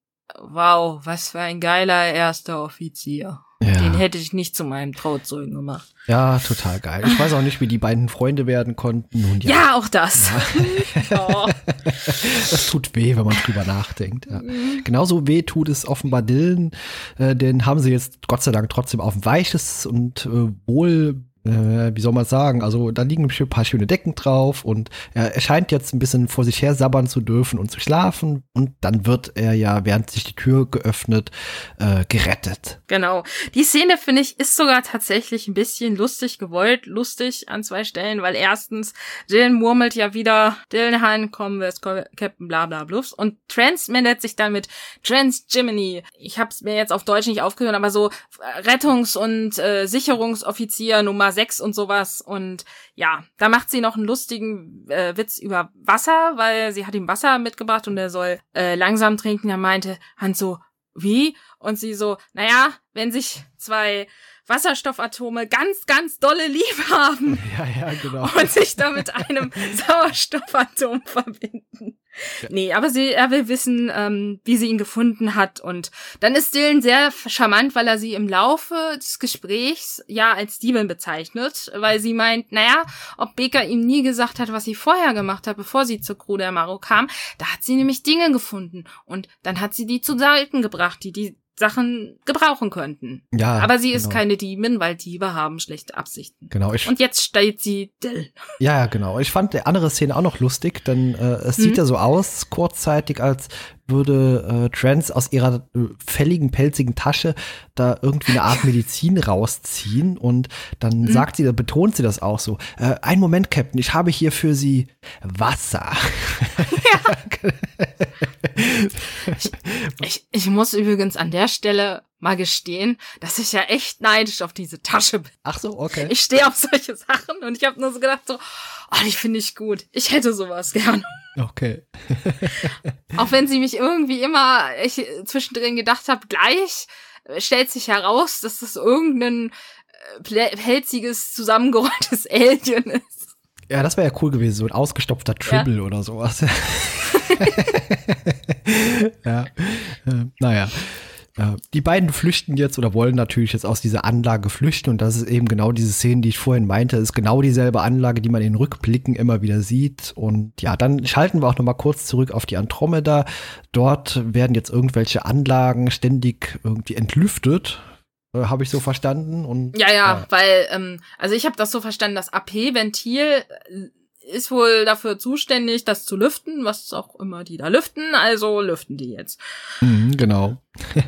wow, was für ein geiler erster Offizier. Ja. Den hätte ich nicht zu meinem Trauzeugen gemacht. Ja, total geil. Ich weiß auch nicht, wie die beiden Freunde werden konnten. Und ja, auch das. Ja. Oh. Das tut weh, wenn man drüber nachdenkt. Ja. Genauso weh tut es offenbar Dylan. Den haben sie jetzt Gott sei Dank trotzdem auf ein weiches und wohl, wie soll man sagen, also da liegen ein paar schöne Decken drauf und er scheint jetzt ein bisschen vor sich her sabbern zu dürfen und zu schlafen und dann wird er ja, während sich die Tür geöffnet, gerettet. Genau. Die Szene, finde ich, ist sogar tatsächlich ein bisschen lustig gewollt, lustig an 2 Stellen, weil erstens, Dylan murmelt ja wieder, Dylan Han, komm, wer ist Captain bla bla bluffs und Trans meldet sich dann mit Trans Jiminy. Ich hab's mir jetzt auf Deutsch nicht aufgehört, aber so Rettungs- und Sicherungsoffizier Nummer 6 und sowas. Und ja, da macht sie noch einen lustigen Witz über Wasser, weil sie hat ihm Wasser mitgebracht und er soll langsam trinken. Da meinte Hans so, wie? Und sie so, naja, wenn sich 2 Wasserstoffatome ganz, ganz dolle lieb haben. Ja, genau. Und sich dann mit einem Sauerstoffatom verbinden. Ja. Nee, aber er will wissen, wie sie ihn gefunden hat. Und dann ist Dylan sehr charmant, weil er sie im Laufe des Gesprächs ja als Diebin bezeichnet, weil sie meint, naja, ob Baker ihm nie gesagt hat, was sie vorher gemacht hat, bevor sie zur Crew der Maro kam, da hat sie nämlich Dinge gefunden. Und dann hat sie die zu Seiten gebracht, die Sachen gebrauchen könnten. Ja, aber sie ist keine Diebin, weil Diebe haben schlechte Absichten. Genau. Und jetzt steht sie Dylan. Ja, genau. Ich fand die andere Szene auch noch lustig, denn es sieht ja so aus, kurzzeitig, als würde Trans aus ihrer fälligen, pelzigen Tasche da irgendwie eine Art Medizin rausziehen und dann sagt sie, da betont sie das auch so. Einen Moment, Captain, ich habe hier für Sie Wasser. Ja. Ich muss übrigens an der Stelle mal gestehen, dass ich ja echt neidisch auf diese Tasche bin. Ach so, okay. Ich stehe auf solche Sachen und ich habe nur so gedacht, so, oh, die finde ich gut. Ich hätte sowas gerne. Okay. Auch wenn sie mich irgendwie immer, ich zwischendrin gedacht habe, gleich stellt sich heraus, dass das irgendein pelziges, zusammengerolltes Alien ist. Ja, das wäre ja cool gewesen, so ein ausgestopfter Tribble oder sowas. Ja, naja. Die beiden flüchten jetzt oder wollen natürlich jetzt aus dieser Anlage flüchten und das ist eben genau diese Szene, die ich vorhin meinte, ist genau dieselbe Anlage, die man in den Rückblicken immer wieder sieht und ja, dann schalten wir auch noch mal kurz zurück auf die Andromeda. Dort werden jetzt irgendwelche Anlagen ständig irgendwie entlüftet, habe ich so verstanden. Und ja, weil, also ich habe das so verstanden, das AP-Ventil ist wohl dafür zuständig, das zu lüften, was auch immer die da lüften, also lüften die jetzt. Genau.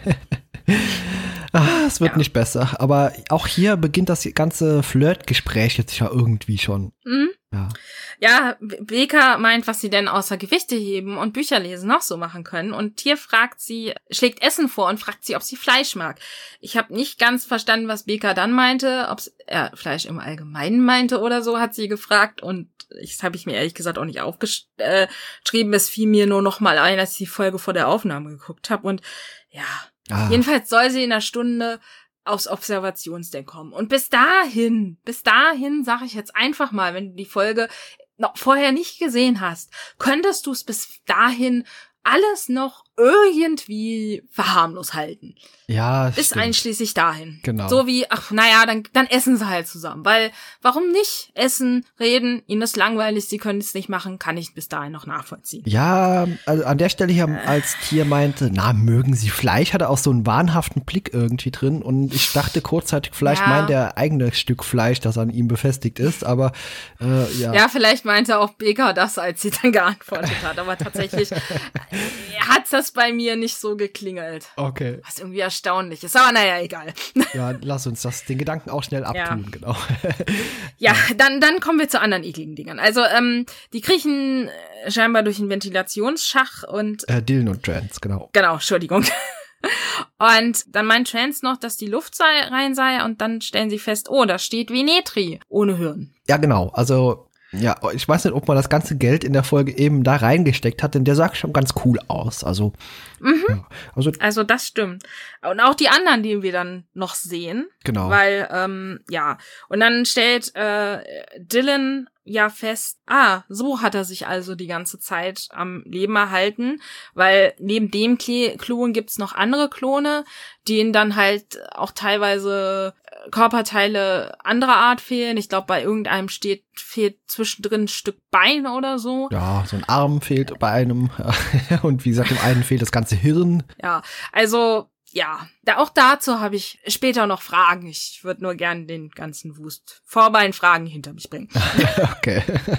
Es wird nicht besser, aber auch hier beginnt das ganze Flirtgespräch jetzt ja irgendwie schon. Ja, Baker meint, was sie denn außer Gewichte heben und Bücher lesen noch so machen können. Und hier schlägt Essen vor und fragt sie, ob sie Fleisch mag. Ich habe nicht ganz verstanden, was Baker dann meinte, ob er Fleisch im Allgemeinen meinte oder so, hat sie gefragt. Und das habe ich mir ehrlich gesagt auch nicht aufgeschrieben. Es fiel mir nur noch mal ein, als ich die Folge vor der Aufnahme geguckt habe. Und ja, jedenfalls soll sie in einer Stunde aufs Observationsdeck kommen. Und bis dahin, sage ich jetzt einfach mal, wenn du die Folge noch vorher nicht gesehen hast, könntest du es bis dahin alles noch irgendwie verharmlos halten. Ja, bis stimmt. Einschließlich dahin. Genau. So wie, dann essen sie halt zusammen. Weil, warum nicht essen, reden, ihnen ist langweilig, sie können es nicht machen, kann ich bis dahin noch nachvollziehen. Ja, also an der Stelle hier, als Tier meinte, mögen sie Fleisch, hat er auch so einen wahnhaften Blick irgendwie drin und ich dachte kurzzeitig, vielleicht meint er eigene Stück Fleisch, das an ihm befestigt ist, aber ja. Ja, vielleicht meinte auch Beka das, als sie dann geantwortet hat, aber tatsächlich hat das bei mir nicht so geklingelt. Okay. Was irgendwie erstaunlich ist, aber naja, egal. Ja, lass uns den Gedanken auch schnell abtun, genau. Ja, dann kommen wir zu anderen ekligen Dingern. Also, die kriechen scheinbar durch einen Ventilationsschacht und Dylan und Trance, genau. Genau, Entschuldigung. Und dann meint Trance noch, dass die Luft rein sei und dann stellen sie fest, oh, da steht Venetri ohne Hirn. Ja, genau, also ja, ich weiß nicht, ob man das ganze Geld in der Folge eben da reingesteckt hat, denn der sah schon ganz cool aus. Also, ja, also das stimmt. Und auch die anderen, die wir dann noch sehen. Genau. Weil, und dann stellt Dylan ja fest, so hat er sich also die ganze Zeit am Leben erhalten, weil neben dem Klon gibt's noch andere Klone, denen dann halt auch teilweise Körperteile anderer Art fehlen. Ich glaube, bei irgendeinem fehlt zwischendrin ein Stück Bein oder so. Ja, so ein Arm fehlt bei einem und wie gesagt, dem einen fehlt das ganze Hirn. Ja, also ja, auch dazu habe ich später noch Fragen. Ich würde nur gern den ganzen Wust vor meinen Fragen hinter mich bringen. Okay.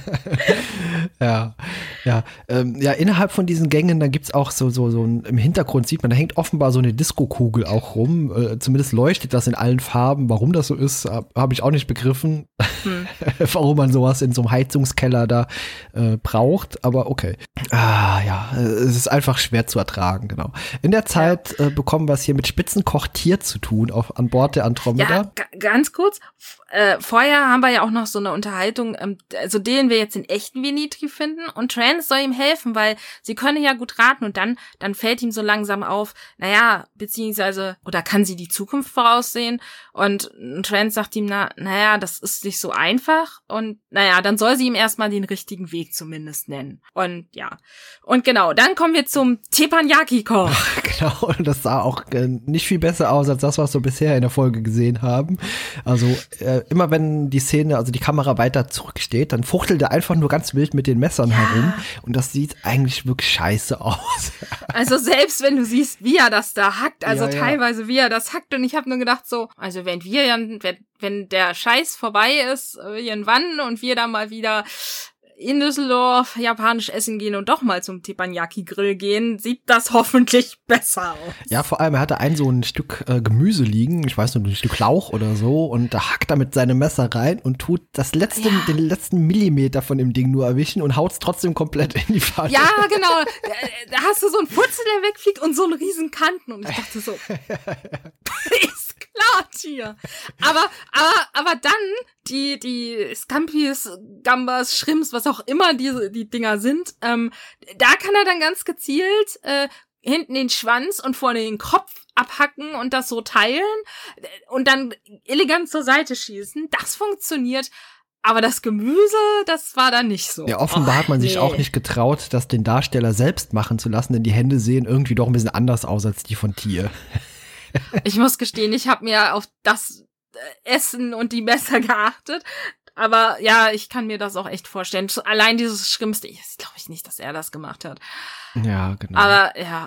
Ja, innerhalb von diesen Gängen, da gibt's auch so im Hintergrund sieht man, da hängt offenbar so eine Diskokugel auch rum. Zumindest leuchtet das in allen Farben. Warum das so ist, habe ich auch nicht begriffen. Warum man sowas in so einem Heizungskeller da braucht. Aber okay. Es ist einfach schwer zu ertragen, genau. In der Zeit bekommen wir es hier mit Spitzenkoch-Tier zu tun an Bord der Andromeda. Ja, ganz kurz. Vorher haben wir ja auch noch so eine Unterhaltung, also den wir jetzt den echten Venetri finden und Trance soll ihm helfen, weil sie können ja gut raten und dann fällt ihm so langsam auf, beziehungsweise, oder kann sie die Zukunft voraussehen und Trance sagt ihm, das ist nicht so einfach und dann soll sie ihm erstmal den richtigen Weg zumindest nennen. Und ja, und genau, dann kommen wir zum Teppanyaki-Koch. Genau, das sah auch nicht viel besser aus als das, was wir bisher in der Folge gesehen haben. Also immer wenn die Szene, also die Kamera weiter zurücksteht, dann fuchtelt er einfach nur ganz wild mit den Messern herum und das sieht eigentlich wirklich scheiße aus. Also selbst wenn du siehst, wie er das da hackt, also teilweise wie er das hackt und ich habe nur gedacht so, also wenn der Scheiß vorbei ist, irgendwann und wir da mal wieder in Düsseldorf japanisch essen gehen und doch mal zum Teppanyaki-Grill gehen, sieht das hoffentlich besser aus. Ja, vor allem, er hatte so ein Stück Gemüse liegen, ich weiß nicht, ein Stück Lauch oder so, und da hackt er mit seinem Messer rein und tut den letzten Millimeter von dem Ding nur erwischen und haut's trotzdem komplett in die Pfanne. Ja, genau. Da hast du so einen Putzel, der wegfliegt und so einen riesen Kanten und ich dachte so, ist klar, Tier. Aber dann die Scampis, Gambas, Shrimps, was auch immer die Dinger sind, da kann er dann ganz gezielt hinten den Schwanz und vorne den Kopf abhacken und das so teilen und dann elegant zur Seite schießen. Das funktioniert. Aber das Gemüse, das war dann nicht so. Ja, offenbar hat man sich auch nicht getraut, das den Darsteller selbst machen zu lassen, denn die Hände sehen irgendwie doch ein bisschen anders aus als die von Tier. Ich muss gestehen, ich habe mir auf das Essen und die Messer geachtet. Aber ja, ich kann mir das auch echt vorstellen. Allein dieses Schlimmste, glaube ich nicht, dass er das gemacht hat. Ja, genau. Aber ja.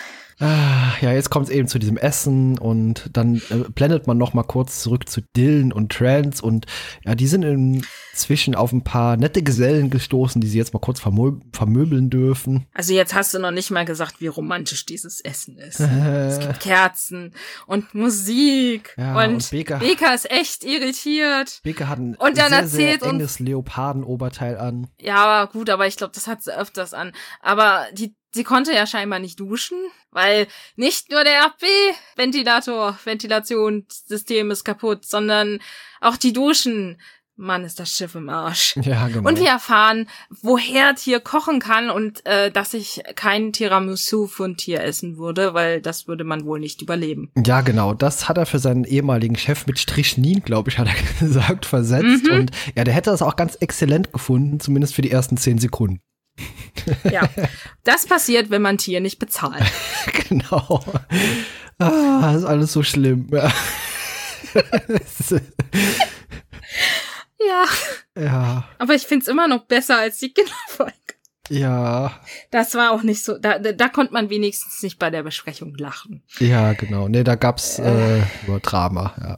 Ja, jetzt kommt es eben zu diesem Essen und dann blendet man noch mal kurz zurück zu Dylan und Trance und ja, die sind inzwischen auf ein paar nette Gesellen gestoßen, die sie jetzt mal kurz vermöbeln dürfen. Also jetzt hast du noch nicht mal gesagt, wie romantisch dieses Essen ist. Es gibt Kerzen und Musik und Beka ist echt irritiert. Beka hat ein und dann sehr enges Leopardenoberteil an. Ja, aber gut, aber ich glaube, das hat sie öfters an. Aber sie konnte ja scheinbar nicht duschen, weil nicht nur der Ventilationssystem ist kaputt, sondern auch die Duschen Mann, ist das Schiff im Arsch. Ja, genau. Und wir erfahren, woher Tier kochen kann und dass ich kein Tiramisu von Tier essen würde, weil das würde man wohl nicht überleben. Ja, genau. Das hat er für seinen ehemaligen Chef mit Strichnin, glaube ich, hat er gesagt, versetzt. Und ja, der hätte das auch ganz exzellent gefunden, zumindest für die ersten 10 Sekunden. Ja, das passiert, wenn man Tier nicht bezahlt. Genau. Ah, ist alles so schlimm. Ja. Ja. Aber ich find's immer noch besser als die Kinderfolge. Ja. Das war auch nicht so, da konnte man wenigstens nicht bei der Besprechung lachen. Ja, genau. Nee, da gab's nur Drama, ja.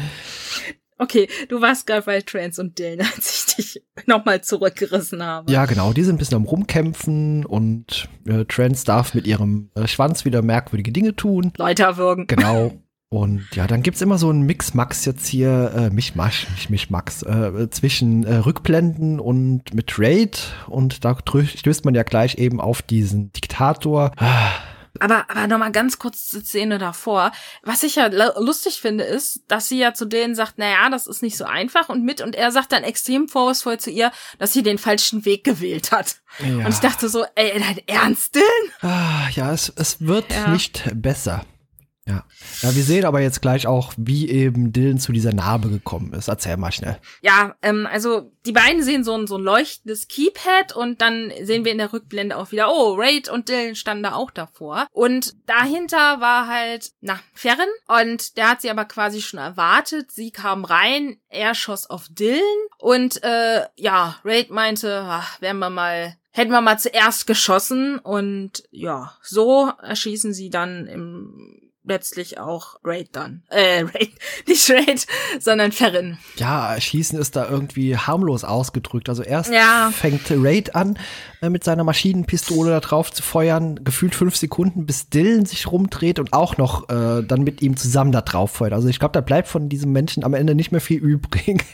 Okay, du warst gerade bei Trance und Dylan, als ich dich nochmal zurückgerissen habe. Ja, genau. Die sind ein bisschen am Rumkämpfen und Trance darf mit ihrem Schwanz wieder merkwürdige Dinge tun. Leute erwürgen. Genau. Und ja, dann gibt's immer so einen Mix-Max jetzt hier, Mischmax, zwischen Rückblenden und mit Raid. Und da stößt man ja gleich eben auf diesen Diktator. Aber nochmal ganz kurz die Szene davor. Was ich ja lustig finde, ist, dass sie ja zu denen sagt, naja, das ist nicht so einfach und er sagt dann extrem vorwurfsvoll zu ihr, dass sie den falschen Weg gewählt hat. Ja. Und ich dachte so, ey, dein Ernst, Dylan? Ja, es wird nicht besser. Ja. Ja, wir sehen aber jetzt gleich auch, wie eben Dylan zu dieser Narbe gekommen ist. Erzähl mal schnell. Ja, also die beiden sehen so ein leuchtendes Keypad und dann sehen wir in der Rückblende auch wieder, oh, Raid und Dylan standen da auch davor. Und dahinter war halt, Ferrin und der hat sie aber quasi schon erwartet. Sie kam rein, er schoss auf Dylan und Raid meinte, hätten wir mal zuerst geschossen und ja, so erschießen sie dann letztlich auch Raid dann. Raid, nicht Raid, sondern Ferrin. Ja, Schießen ist da irgendwie harmlos ausgedrückt. Also erst fängt Raid an, mit seiner Maschinenpistole da drauf zu feuern, gefühlt 5 Sekunden, bis Dylan sich rumdreht und auch noch dann mit ihm zusammen da drauf feuert. Also ich glaube, da bleibt von diesem Menschen am Ende nicht mehr viel übrig.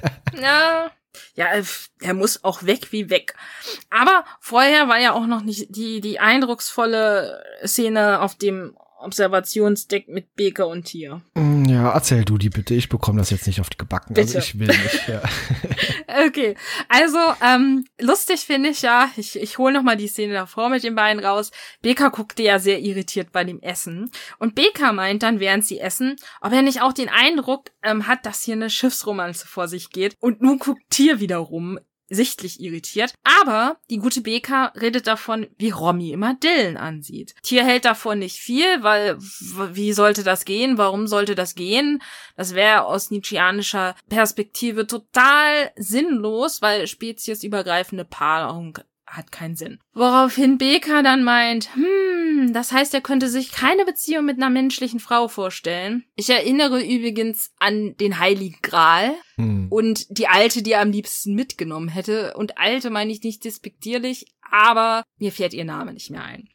Ja, er muss auch weg wie weg. Aber vorher war ja auch noch nicht die eindrucksvolle Szene auf dem Observationsdeck mit Beker und Tier. Ja, erzähl du die bitte. Ich bekomme das jetzt nicht auf die Gebacken. Bitte. Also ich will nicht. Ja. Okay, also lustig finde ich ja, ich hole noch mal die Szene davor mit den beiden raus. Beker guckte ja sehr irritiert bei dem Essen. Und Beker meint dann, während sie essen, ob er nicht auch den Eindruck hat, dass hier eine Schiffsromanze vor sich geht. Und nun guckt Tier wieder rum, sichtlich irritiert. Aber die gute Beker redet davon, wie Romy immer Dylan ansieht. Tier hält davon nicht viel, weil wie sollte das gehen? Warum sollte das gehen? Das wäre aus nietzscheanischer Perspektive total sinnlos, weil speziesübergreifende Paarung hat keinen Sinn. Woraufhin Beker dann meint, das heißt, er könnte sich keine Beziehung mit einer menschlichen Frau vorstellen. Ich erinnere übrigens an den Heiligen Gral und die Alte, die er am liebsten mitgenommen hätte. Und Alte meine ich nicht despektierlich, aber mir fällt ihr Name nicht mehr ein.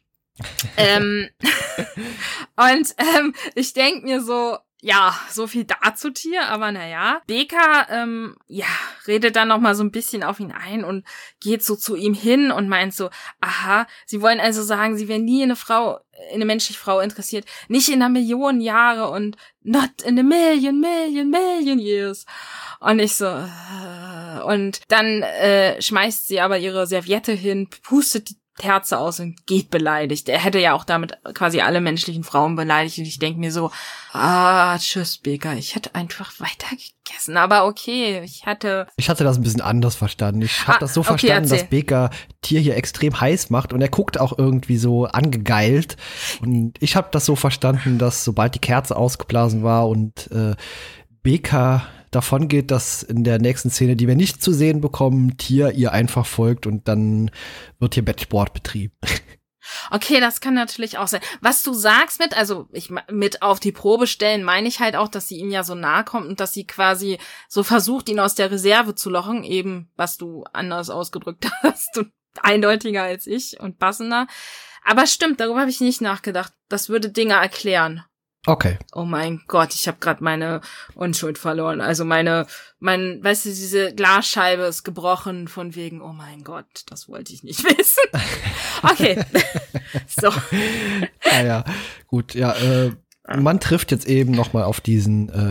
Ich denk mir so, ja, so viel dazu Tier, aber naja. Beker, redet dann noch mal so ein bisschen auf ihn ein und geht so zu ihm hin und meint so, aha, sie wollen also sagen, sie wären nie in eine menschliche Frau interessiert, nicht in einer Million Jahre und not in a million years. Und ich so, und dann schmeißt sie aber ihre Serviette hin, pustet die Terze aus und geht beleidigt. Er hätte ja auch damit quasi alle menschlichen Frauen beleidigt und ich denke mir so, tschüss Beker, ich hätte einfach weiter gegessen, aber okay, ich hatte das ein bisschen anders verstanden. Ich habe das so verstanden, dass Beker Tier hier extrem heiß macht und er guckt auch irgendwie so angegeilt und ich habe das so verstanden, dass sobald die Kerze ausgeblasen war und Beker davon geht, dass in der nächsten Szene, die wir nicht zu sehen bekommen, Tier ihr einfach folgt und dann wird hier Bettsport betrieben. Okay, das kann natürlich auch sein. Was du sagst mit auf die Probe stellen, meine ich halt auch, dass sie ihm ja so nahe kommt und dass sie quasi so versucht, ihn aus der Reserve zu lochen, eben, was du anders ausgedrückt hast und eindeutiger als ich und passender. Aber stimmt, darüber habe ich nicht nachgedacht. Das würde Dinge erklären. Okay. Oh mein Gott, ich habe gerade meine Unschuld verloren. Also weißt du, diese Glasscheibe ist gebrochen von wegen, oh mein Gott, das wollte ich nicht wissen. Okay. So. Ja, gut, ja, man trifft jetzt eben noch mal auf diesen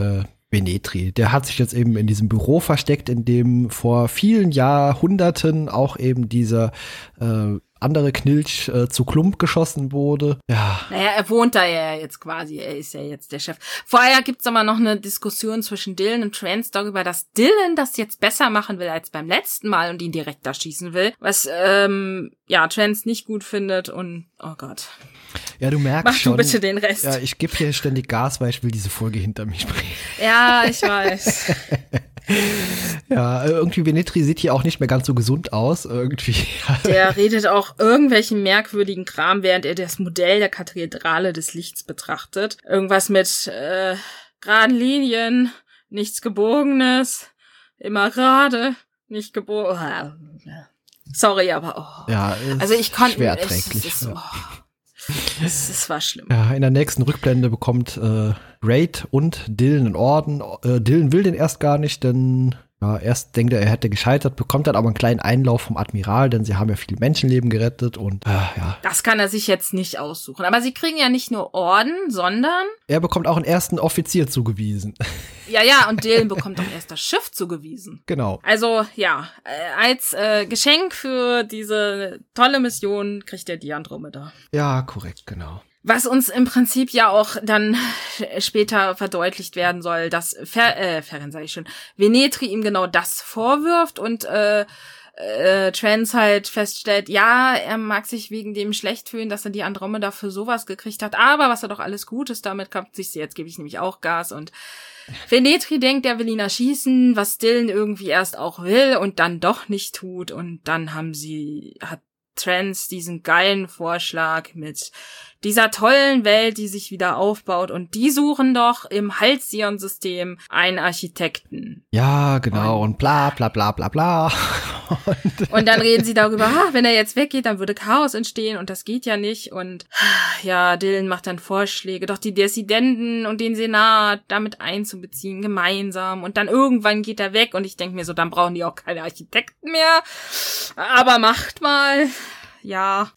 Venetri. Der hat sich jetzt eben in diesem Büro versteckt, in dem vor vielen Jahrhunderten auch eben dieser andere Knilch zu Klump geschossen wurde. Ja. Naja, er wohnt da ja jetzt quasi, er ist ja jetzt der Chef. Vorher gibt's aber noch eine Diskussion zwischen Dylan und Trance darüber, dass Dylan das jetzt besser machen will als beim letzten Mal und ihn direkt erschießen will, was Trance nicht gut findet und oh Gott. Ja, du merkst Mach schon. Mach du bitte den Rest. Ja, ich gebe hier ständig Gas, weil ich will diese Folge hinter mich bringen. Ja, ich weiß. Ja, irgendwie Venetri sieht hier auch nicht mehr ganz so gesund aus, irgendwie. Der redet auch irgendwelchen merkwürdigen Kram, während er das Modell der Kathedrale des Lichts betrachtet. Irgendwas mit geraden Linien, nichts Gebogenes, immer gerade, nicht gebogen. Sorry, aber ja, also ich konnte schwerträglich. Es war schlimm. Ja, in der nächsten Rückblende bekommt Raid und Dylan einen Orden. Dylan will den erst gar nicht, denn erst denkt er hätte gescheitert, bekommt dann aber einen kleinen Einlauf vom Admiral, denn sie haben ja viele Menschenleben gerettet und ja. Das kann er sich jetzt nicht aussuchen. Aber sie kriegen ja nicht nur Orden, sondern er bekommt auch einen ersten Offizier zugewiesen. Ja, und Dylan bekommt auch erst das Schiff zugewiesen. Genau. Also, ja, als Geschenk für diese tolle Mission kriegt er die Andromeda. Ja, korrekt, genau. Was uns im Prinzip ja auch dann später verdeutlicht werden soll, dass Venetri ihm genau das vorwirft und Trance halt feststellt, ja, er mag sich wegen dem schlecht fühlen, dass er die Andromeda für sowas gekriegt hat, aber was er doch alles Gutes damit kommt, jetzt gebe ich nämlich auch Gas und Venetri denkt, er will ihn erschießen, was Dylan irgendwie erst auch will und dann doch nicht tut und dann hat Trance diesen geilen Vorschlag mit dieser tollen Welt, die sich wieder aufbaut und die suchen doch im Halcyon-System einen Architekten. Ja, genau und bla bla bla bla bla. Und dann reden sie darüber, wenn er jetzt weggeht, dann würde Chaos entstehen und das geht ja nicht und ja, Dylan macht dann Vorschläge, doch die Dissidenten und den Senat damit einzubeziehen, gemeinsam und dann irgendwann geht er weg und ich denke mir so, dann brauchen die auch keine Architekten mehr, aber macht mal. Ja.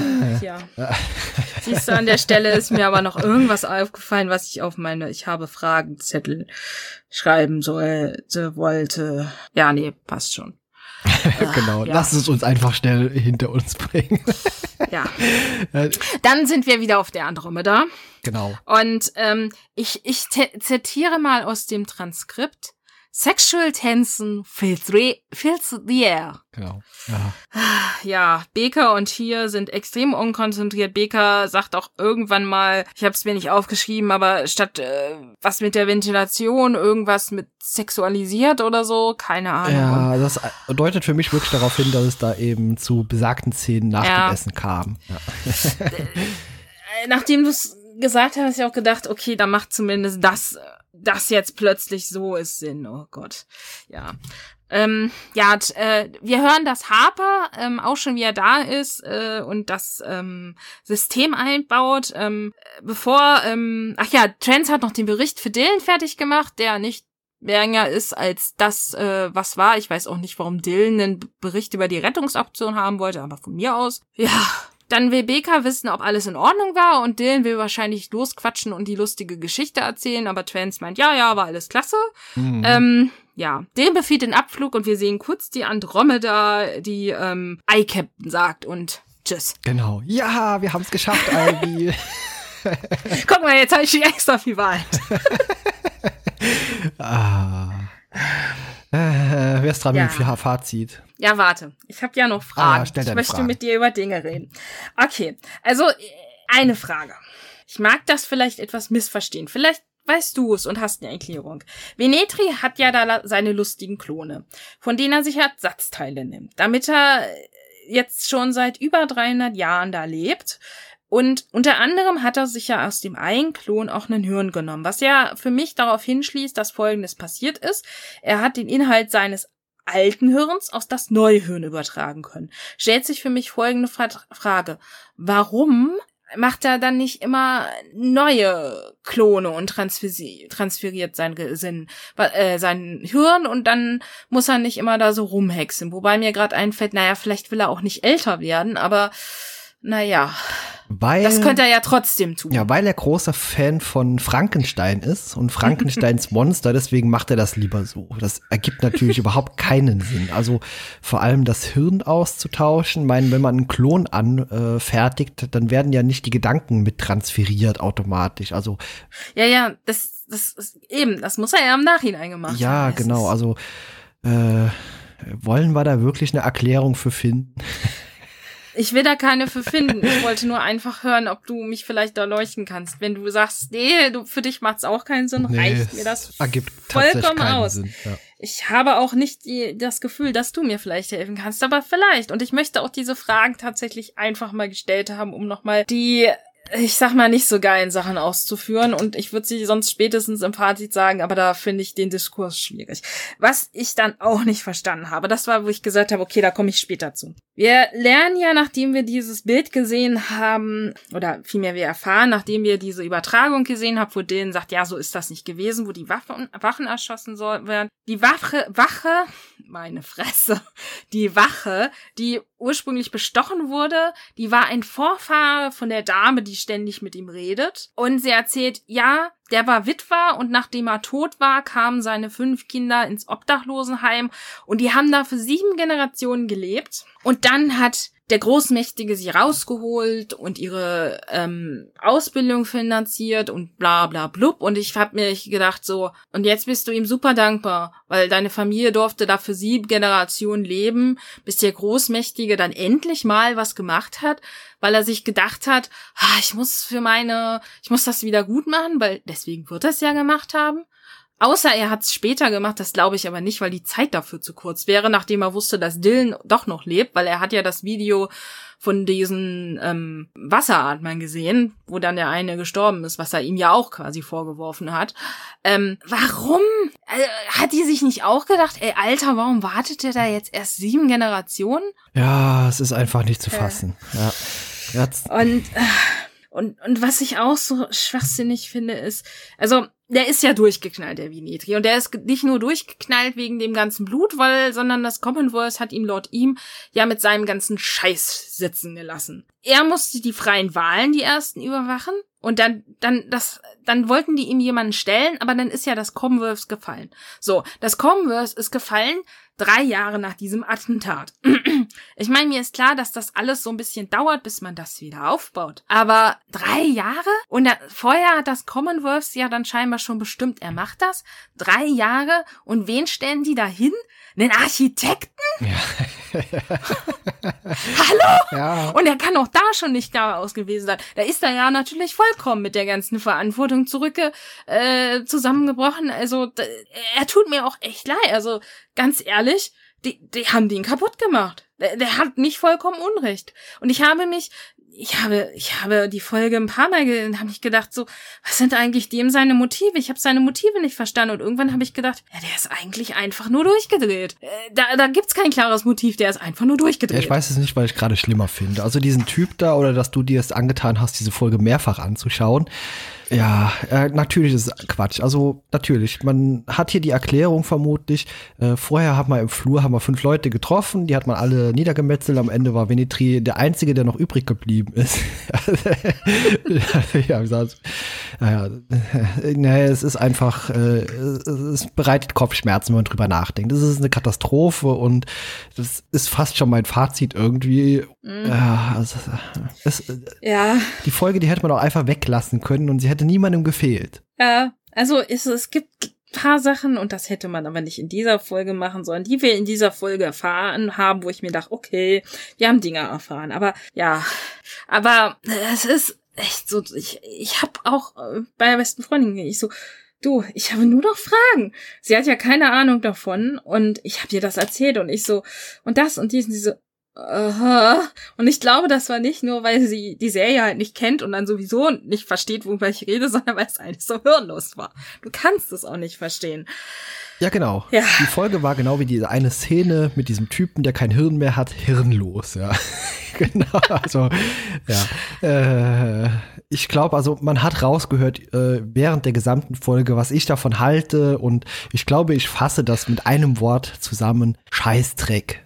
Siehst du, an der Stelle ist mir aber noch irgendwas aufgefallen, was ich auf meine Ich habe Fragenzettel schreiben wollte. Ja, nee, passt schon. Genau, ja. Lass es uns einfach schnell hinter uns bringen. Ja. Dann sind wir wieder auf der Andromeda. Genau. Und ich zitiere mal aus dem Transkript. Sexual tension fills the air. Genau, ja. Ja, Baker und hier sind extrem unkonzentriert. Baker sagt auch irgendwann mal, ich habe es mir nicht aufgeschrieben, aber statt was mit der Ventilation, irgendwas mit sexualisiert oder so, keine Ahnung. Ja, das deutet für mich wirklich darauf hin, dass es da eben zu besagten Szenen nach dem Essen kam. Ja. Nachdem du es gesagt hast, habe ich auch gedacht, okay, da macht zumindest das jetzt plötzlich so ist Sinn. Oh Gott. Ja. Wir hören, dass Harper auch schon wieder da ist und das System einbaut. Trance hat noch den Bericht für Dylan fertig gemacht, der nicht länger ist als das, was war. Ich weiß auch nicht, warum Dylan einen Bericht über die Rettungsaktion haben wollte, aber von mir aus. Ja. Dann will Baker wissen, ob alles in Ordnung war und Dylan will wahrscheinlich losquatschen und die lustige Geschichte erzählen, aber Trance meint, ja, war alles klasse. Mhm. Dylan befiehlt den Abflug und wir sehen kurz die Andromeda, die I-Captain sagt und tschüss. Genau. Ja, wir haben es geschafft, Ivy. Guck mal, jetzt habe ich die extra viel Wahrheit. Wer ist dran mit dem Fazit? Ja, warte. Ich habe ja noch Fragen. Ich möchte mit dir über Dinge reden. Okay, also eine Frage. Ich mag das vielleicht etwas missverstehen. Vielleicht weißt du es und hast eine Erklärung. Venetri hat ja da seine lustigen Klone, von denen er sich Ersatzteile nimmt, damit er jetzt schon seit über 300 Jahren da lebt. Und unter anderem hat er sich ja aus dem einen Klon auch einen Hirn genommen, was ja für mich darauf hinschließt, dass Folgendes passiert ist. Er hat den Inhalt seines alten Hirns auf das neue Hirn übertragen können. Stellt sich für mich folgende Frage. Warum macht er dann nicht immer neue Klone und transferiert seinen Hirn und dann muss er nicht immer da so rumhexen. Wobei mir gerade einfällt, vielleicht will er auch nicht älter werden, aber Naja, Weil, das könnte er ja trotzdem tun. Ja, weil er großer Fan von Frankenstein ist und Frankensteins Monster, deswegen macht er das lieber so. Das ergibt natürlich überhaupt keinen Sinn. Also vor allem das Hirn auszutauschen. Ich meine, wenn man einen Klon anfertigt, dann werden ja nicht die Gedanken mit transferiert automatisch. Also Ja, das ist eben, das muss er ja im Nachhinein gemacht haben. ja, genau. Also wollen wir da wirklich eine Erklärung für finden? Ich will da keine für finden. Ich wollte nur einfach hören, ob du mich vielleicht da leuchten kannst. Wenn du sagst, nee, für dich macht's auch keinen Sinn, reicht mir das ergibt vollkommen aus. Sinn, ja. Ich habe auch nicht das Gefühl, dass du mir vielleicht helfen kannst, aber vielleicht. Und ich möchte auch diese Fragen tatsächlich einfach mal gestellt haben, um nochmal die, ich sag mal, nicht so geilen Sachen auszuführen. Und ich würde sie sonst spätestens im Fazit sagen, aber da finde ich den Diskurs schwierig. Was ich dann auch nicht verstanden habe, das war, wo ich gesagt habe, okay, da komme ich später zu. Wir lernen ja, nachdem wir dieses Bild gesehen haben, oder vielmehr wir erfahren, nachdem wir diese Übertragung gesehen haben, wo Dylan sagt, ja, so ist das nicht gewesen, wo die Wachen erschossen werden. Die Wache, meine Fresse, die Wache, die ursprünglich bestochen wurde, die war ein Vorfahre von der Dame, die ständig mit ihm redet. Und sie erzählt, ja, der war Witwer und nachdem er tot war, kamen seine 5 Kinder ins Obdachlosenheim und die haben da für 7 Generationen gelebt. Und dann hat der Großmächtige sie rausgeholt und ihre Ausbildung finanziert und bla bla blub. Und ich hab mir gedacht so, und jetzt bist du ihm super dankbar, weil deine Familie durfte da für 7 Generationen leben, bis der Großmächtige dann endlich mal was gemacht hat, weil er sich gedacht hat, ich muss das wieder gut machen, weil deswegen wird er es ja gemacht haben. Außer er hat es später gemacht, das glaube ich aber nicht, weil die Zeit dafür zu kurz wäre, nachdem er wusste, dass Dylan doch noch lebt, weil er hat ja das Video von diesen Wasseratmern gesehen, wo dann der eine gestorben ist, was er ihm ja auch quasi vorgeworfen hat. Warum? Hat die sich nicht auch gedacht, ey Alter, warum wartet der da jetzt erst 7 Generationen? Ja, es ist einfach nicht zu fassen. Ja. Jetzt. Und was ich auch so schwachsinnig finde, ist, also der ist ja durchgeknallt, der Vinetri. Und der ist nicht nur durchgeknallt wegen dem ganzen Blut, sondern das Commonwealth hat ihm laut ihm ja mit seinem ganzen Scheiß sitzen gelassen. Er musste die freien Wahlen, die ersten, überwachen. Und dann wollten die ihm jemanden stellen, aber dann ist ja das Commonwealth gefallen. So, das Commonwealth ist gefallen 3 Jahre nach diesem Attentat. Ich meine, mir ist klar, dass das alles so ein bisschen dauert, bis man das wieder aufbaut. Aber 3 Jahre? Und vorher hat das Commonwealth ja dann scheinbar schon bestimmt, er macht das. 3 Jahre? Und wen stellen die da hin? Einen Architekten? Ja. Hallo? Ja. Und er kann auch da schon nicht daraus gewesen sein. Da ist er ja natürlich vollkommen mit der ganzen Verantwortung zusammengebrochen. Also, er tut mir auch echt leid. Also, ganz ehrlich, die haben den kaputt gemacht. Der hat nicht vollkommen Unrecht. Und ich habe die Folge ein paar Mal gesehen, habe ich gedacht so, was sind eigentlich dem seine Motive? Ich habe seine Motive nicht verstanden und irgendwann habe ich gedacht, ja, der ist eigentlich einfach nur durchgedreht. Da gibt's kein klares Motiv, der ist einfach nur durchgedreht. Ich weiß es nicht, weil ich gerade schlimmer finde. Also diesen Typ da oder dass du dir es angetan hast, diese Folge mehrfach anzuschauen. Ja, natürlich ist es Quatsch. Also natürlich, man hat hier die Erklärung vermutlich. Vorher haben wir im Flur 5 Leute getroffen, die hat man alle niedergemetzelt. Am Ende war Vinetri der Einzige, der noch übrig geblieben ist. Ja, es ist einfach, es bereitet Kopfschmerzen, wenn man drüber nachdenkt. Das ist eine Katastrophe und das ist fast schon mein Fazit irgendwie. Die Folge, die hätte man auch einfach weglassen können und sie hätte niemandem gefehlt. Ja, also es gibt ein paar Sachen, und das hätte man aber nicht in dieser Folge machen sollen, die wir in dieser Folge erfahren haben, wo ich mir dachte, okay, wir haben Dinge erfahren. Aber es ist echt so, ich habe auch bei der besten Freundin, ich habe nur noch Fragen. Sie hat ja keine Ahnung davon und ich habe ihr das erzählt und ich so, und das und dies und sie so, und ich glaube, das war nicht nur, weil sie die Serie halt nicht kennt und dann sowieso nicht versteht, worüber ich rede, sondern weil es eigentlich so hirnlos war. Du kannst es auch nicht verstehen. Ja, genau. Ja. Die Folge war genau wie diese eine Szene mit diesem Typen, der kein Hirn mehr hat, hirnlos, ja. Genau, also, ja. Ich glaube, also man hat rausgehört während der gesamten Folge, was ich davon halte und ich glaube, ich fasse das mit einem Wort zusammen, Scheißdreck.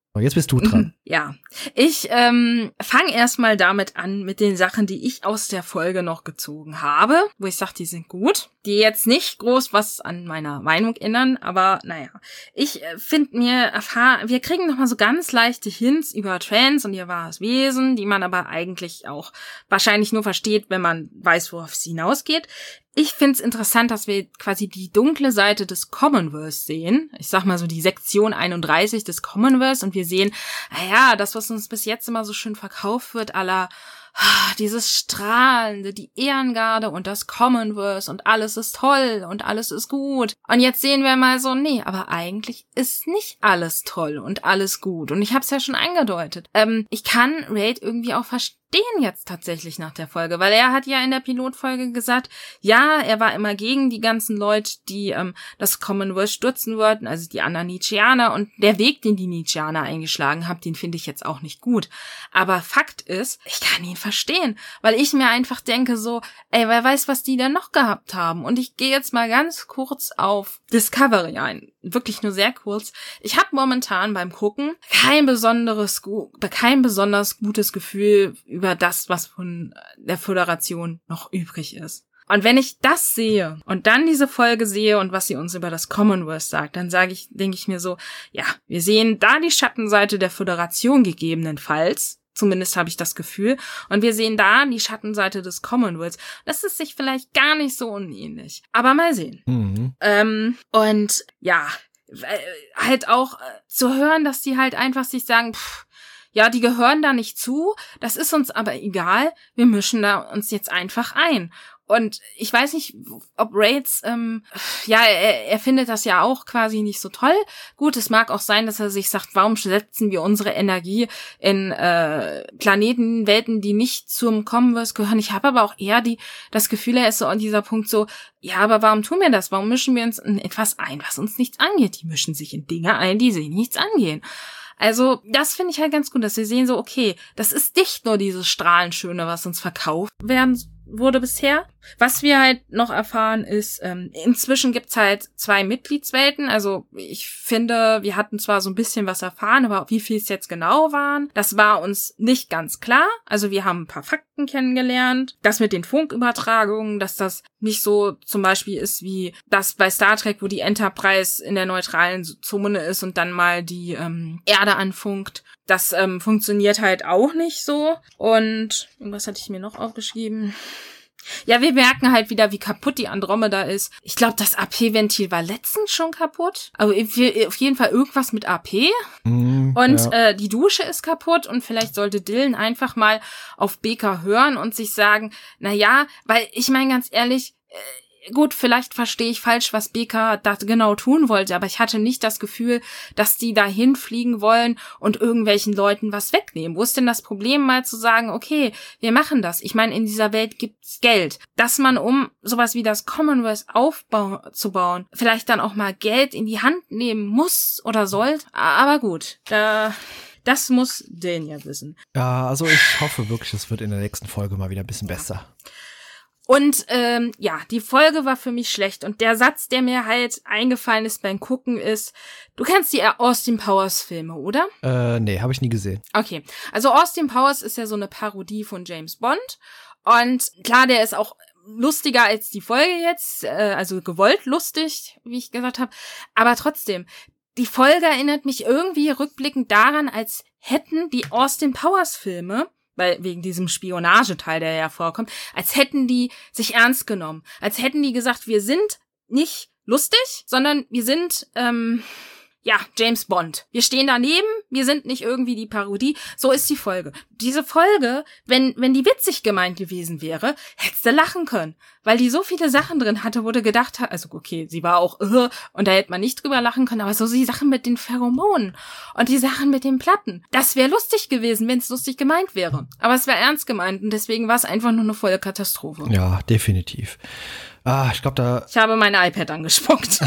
Jetzt bist du dran. Ja, ich fange erstmal damit an, mit den Sachen, die ich aus der Folge noch gezogen habe, wo ich sage, die sind gut, die jetzt nicht groß was an meiner Meinung ändern, aber naja, ich finde wir kriegen nochmal so ganz leichte Hints über Trans und ihr wahres Wesen, die man aber eigentlich auch wahrscheinlich nur versteht, wenn man weiß, worauf es hinausgeht. Ich find's interessant, dass wir quasi die dunkle Seite des Commonverse sehen. Ich sag mal so die Sektion 31 des Commonverse und wir sehen, naja, das, was uns bis jetzt immer so schön verkauft wird, dieses Strahlende, die Ehrengarde und das Commonverse und alles ist toll und alles ist gut. Und jetzt sehen wir mal so, nee, aber eigentlich ist nicht alles toll und alles gut. Und ich hab's ja schon angedeutet. Ich kann Raid irgendwie auch verstehen jetzt tatsächlich nach der Folge, weil er hat ja in der Pilotfolge gesagt, ja, er war immer gegen die ganzen Leute, die das Commonwealth stürzen wollten, also die anderen Nietzscheaner, und der Weg, den die Nietzscheaner eingeschlagen haben, den finde ich jetzt auch nicht gut. Aber Fakt ist, ich kann ihn verstehen, weil ich mir einfach denke so, ey, wer weiß, was die denn noch gehabt haben. Und ich gehe jetzt mal ganz kurz auf Discovery ein. Wirklich nur sehr kurz. Ich habe momentan beim Gucken kein besonders gutes Gefühl über das, was von der Föderation noch übrig ist. Und wenn ich das sehe und dann diese Folge sehe und was sie uns über das Commonwealth sagt, dann denke ich mir so, ja, wir sehen da die Schattenseite der Föderation gegebenenfalls. Zumindest habe ich das Gefühl. Und wir sehen da die Schattenseite des Commonwealths. Das ist sich vielleicht gar nicht so unähnlich. Aber mal sehen. Mhm. Und ja, halt auch zu hören, dass die halt einfach sich sagen, ja, die gehören da nicht zu, das ist uns aber egal, wir mischen da uns jetzt einfach ein. Und ich weiß nicht, ob Raids, er findet das ja auch quasi nicht so toll. Gut, es mag auch sein, dass er sich sagt, warum setzen wir unsere Energie in Planetenwelten, die nicht zum Commonwealth gehören. Ich habe aber auch eher das Gefühl, er ist so an dieser Punkt so, ja, aber warum tun wir das? Warum mischen wir uns in etwas ein, was uns nichts angeht? Die mischen sich in Dinge ein, die sie nichts angehen. Also, das finde ich halt ganz gut, dass wir sehen so, okay, das ist nicht nur dieses Strahlenschöne, was uns verkauft wurde bisher. Was wir halt noch erfahren ist, inzwischen gibt's halt 2 Mitgliedswelten. Also ich finde, wir hatten zwar so ein bisschen was erfahren, aber wie viel es jetzt genau waren, das war uns nicht ganz klar. Also wir haben ein paar Fakten kennengelernt. Das mit den Funkübertragungen, dass das nicht so zum Beispiel ist wie das bei Star Trek, wo die Enterprise in der neutralen Zone ist und dann mal die Erde anfunkt. Das funktioniert halt auch nicht so. Und was hatte ich mir noch aufgeschrieben? Ja, wir merken halt wieder, wie kaputt die Andromeda ist. Ich glaube, das AP-Ventil war letztens schon kaputt. Aber auf jeden Fall irgendwas mit AP. Und die Dusche ist kaputt. Und vielleicht sollte Dylan einfach mal auf Beka hören und sich sagen, na ja, weil ich meine ganz ehrlich, gut, vielleicht verstehe ich falsch, was Beka da genau tun wollte, aber ich hatte nicht das Gefühl, dass die da hinfliegen wollen und irgendwelchen Leuten was wegnehmen. Wo ist denn das Problem, mal zu sagen, okay, wir machen das. Ich meine, in dieser Welt gibt's Geld. Dass man, um sowas wie das Commonwealth aufzubauen, vielleicht dann auch mal Geld in die Hand nehmen muss oder sollte. Aber gut, das muss Dylan ja wissen. Ja, also ich hoffe wirklich, es wird in der nächsten Folge mal wieder ein bisschen besser. Und die Folge war für mich schlecht. Und der Satz, der mir halt eingefallen ist beim Gucken, ist, du kennst die Austin Powers Filme, oder? Nee, habe ich nie gesehen. Okay, also Austin Powers ist ja so eine Parodie von James Bond. Und klar, der ist auch lustiger als die Folge jetzt, also gewollt lustig, wie ich gesagt habe. Aber trotzdem, die Folge erinnert mich irgendwie rückblickend daran, als hätten die Austin Powers Filme, weil wegen diesem Spionageteil, der ja vorkommt, als hätten die sich ernst genommen. Als hätten die gesagt, wir sind nicht lustig, sondern wir sind, James Bond. Wir stehen daneben, wir sind nicht irgendwie die Parodie. So ist die Folge. Diese Folge, wenn die witzig gemeint gewesen wäre, hättest du lachen können. Weil die so viele Sachen drin hatte, wo du gedacht hast, also okay, sie war auch und da hätte man nicht drüber lachen können, aber so die Sachen mit den Pheromonen und die Sachen mit den Platten, das wäre lustig gewesen, wenn es lustig gemeint wäre. Aber es war ernst gemeint und deswegen war es einfach nur eine volle Katastrophe. Ja, definitiv. Ich glaube, ich habe mein iPad angespuckt.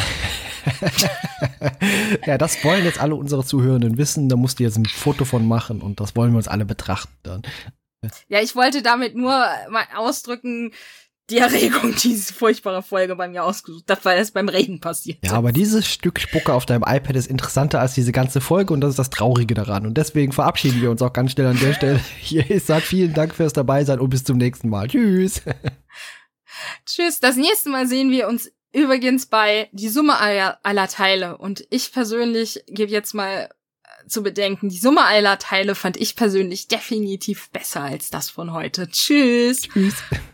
Ja, das wollen jetzt alle unsere Zuhörenden wissen. Da musst du jetzt ein Foto von machen und das wollen wir uns alle betrachten dann. Ja, ich wollte damit nur mal ausdrücken, die Erregung, diese furchtbare Folge bei mir ausgesucht habe, weil es beim Reden passiert. Ja, aber dieses Stück Spucke auf deinem iPad ist interessanter als diese ganze Folge und das ist das Traurige daran. Und deswegen verabschieden wir uns auch ganz schnell an der Stelle. Ich sage vielen Dank fürs Dabeisein und bis zum nächsten Mal. Tschüss. Tschüss. Das nächste Mal sehen wir uns übrigens bei Die Summe aller Teile. Und ich persönlich gebe jetzt mal zu bedenken, die Summe aller Teile fand ich persönlich definitiv besser als das von heute. Tschüss. Tschüss.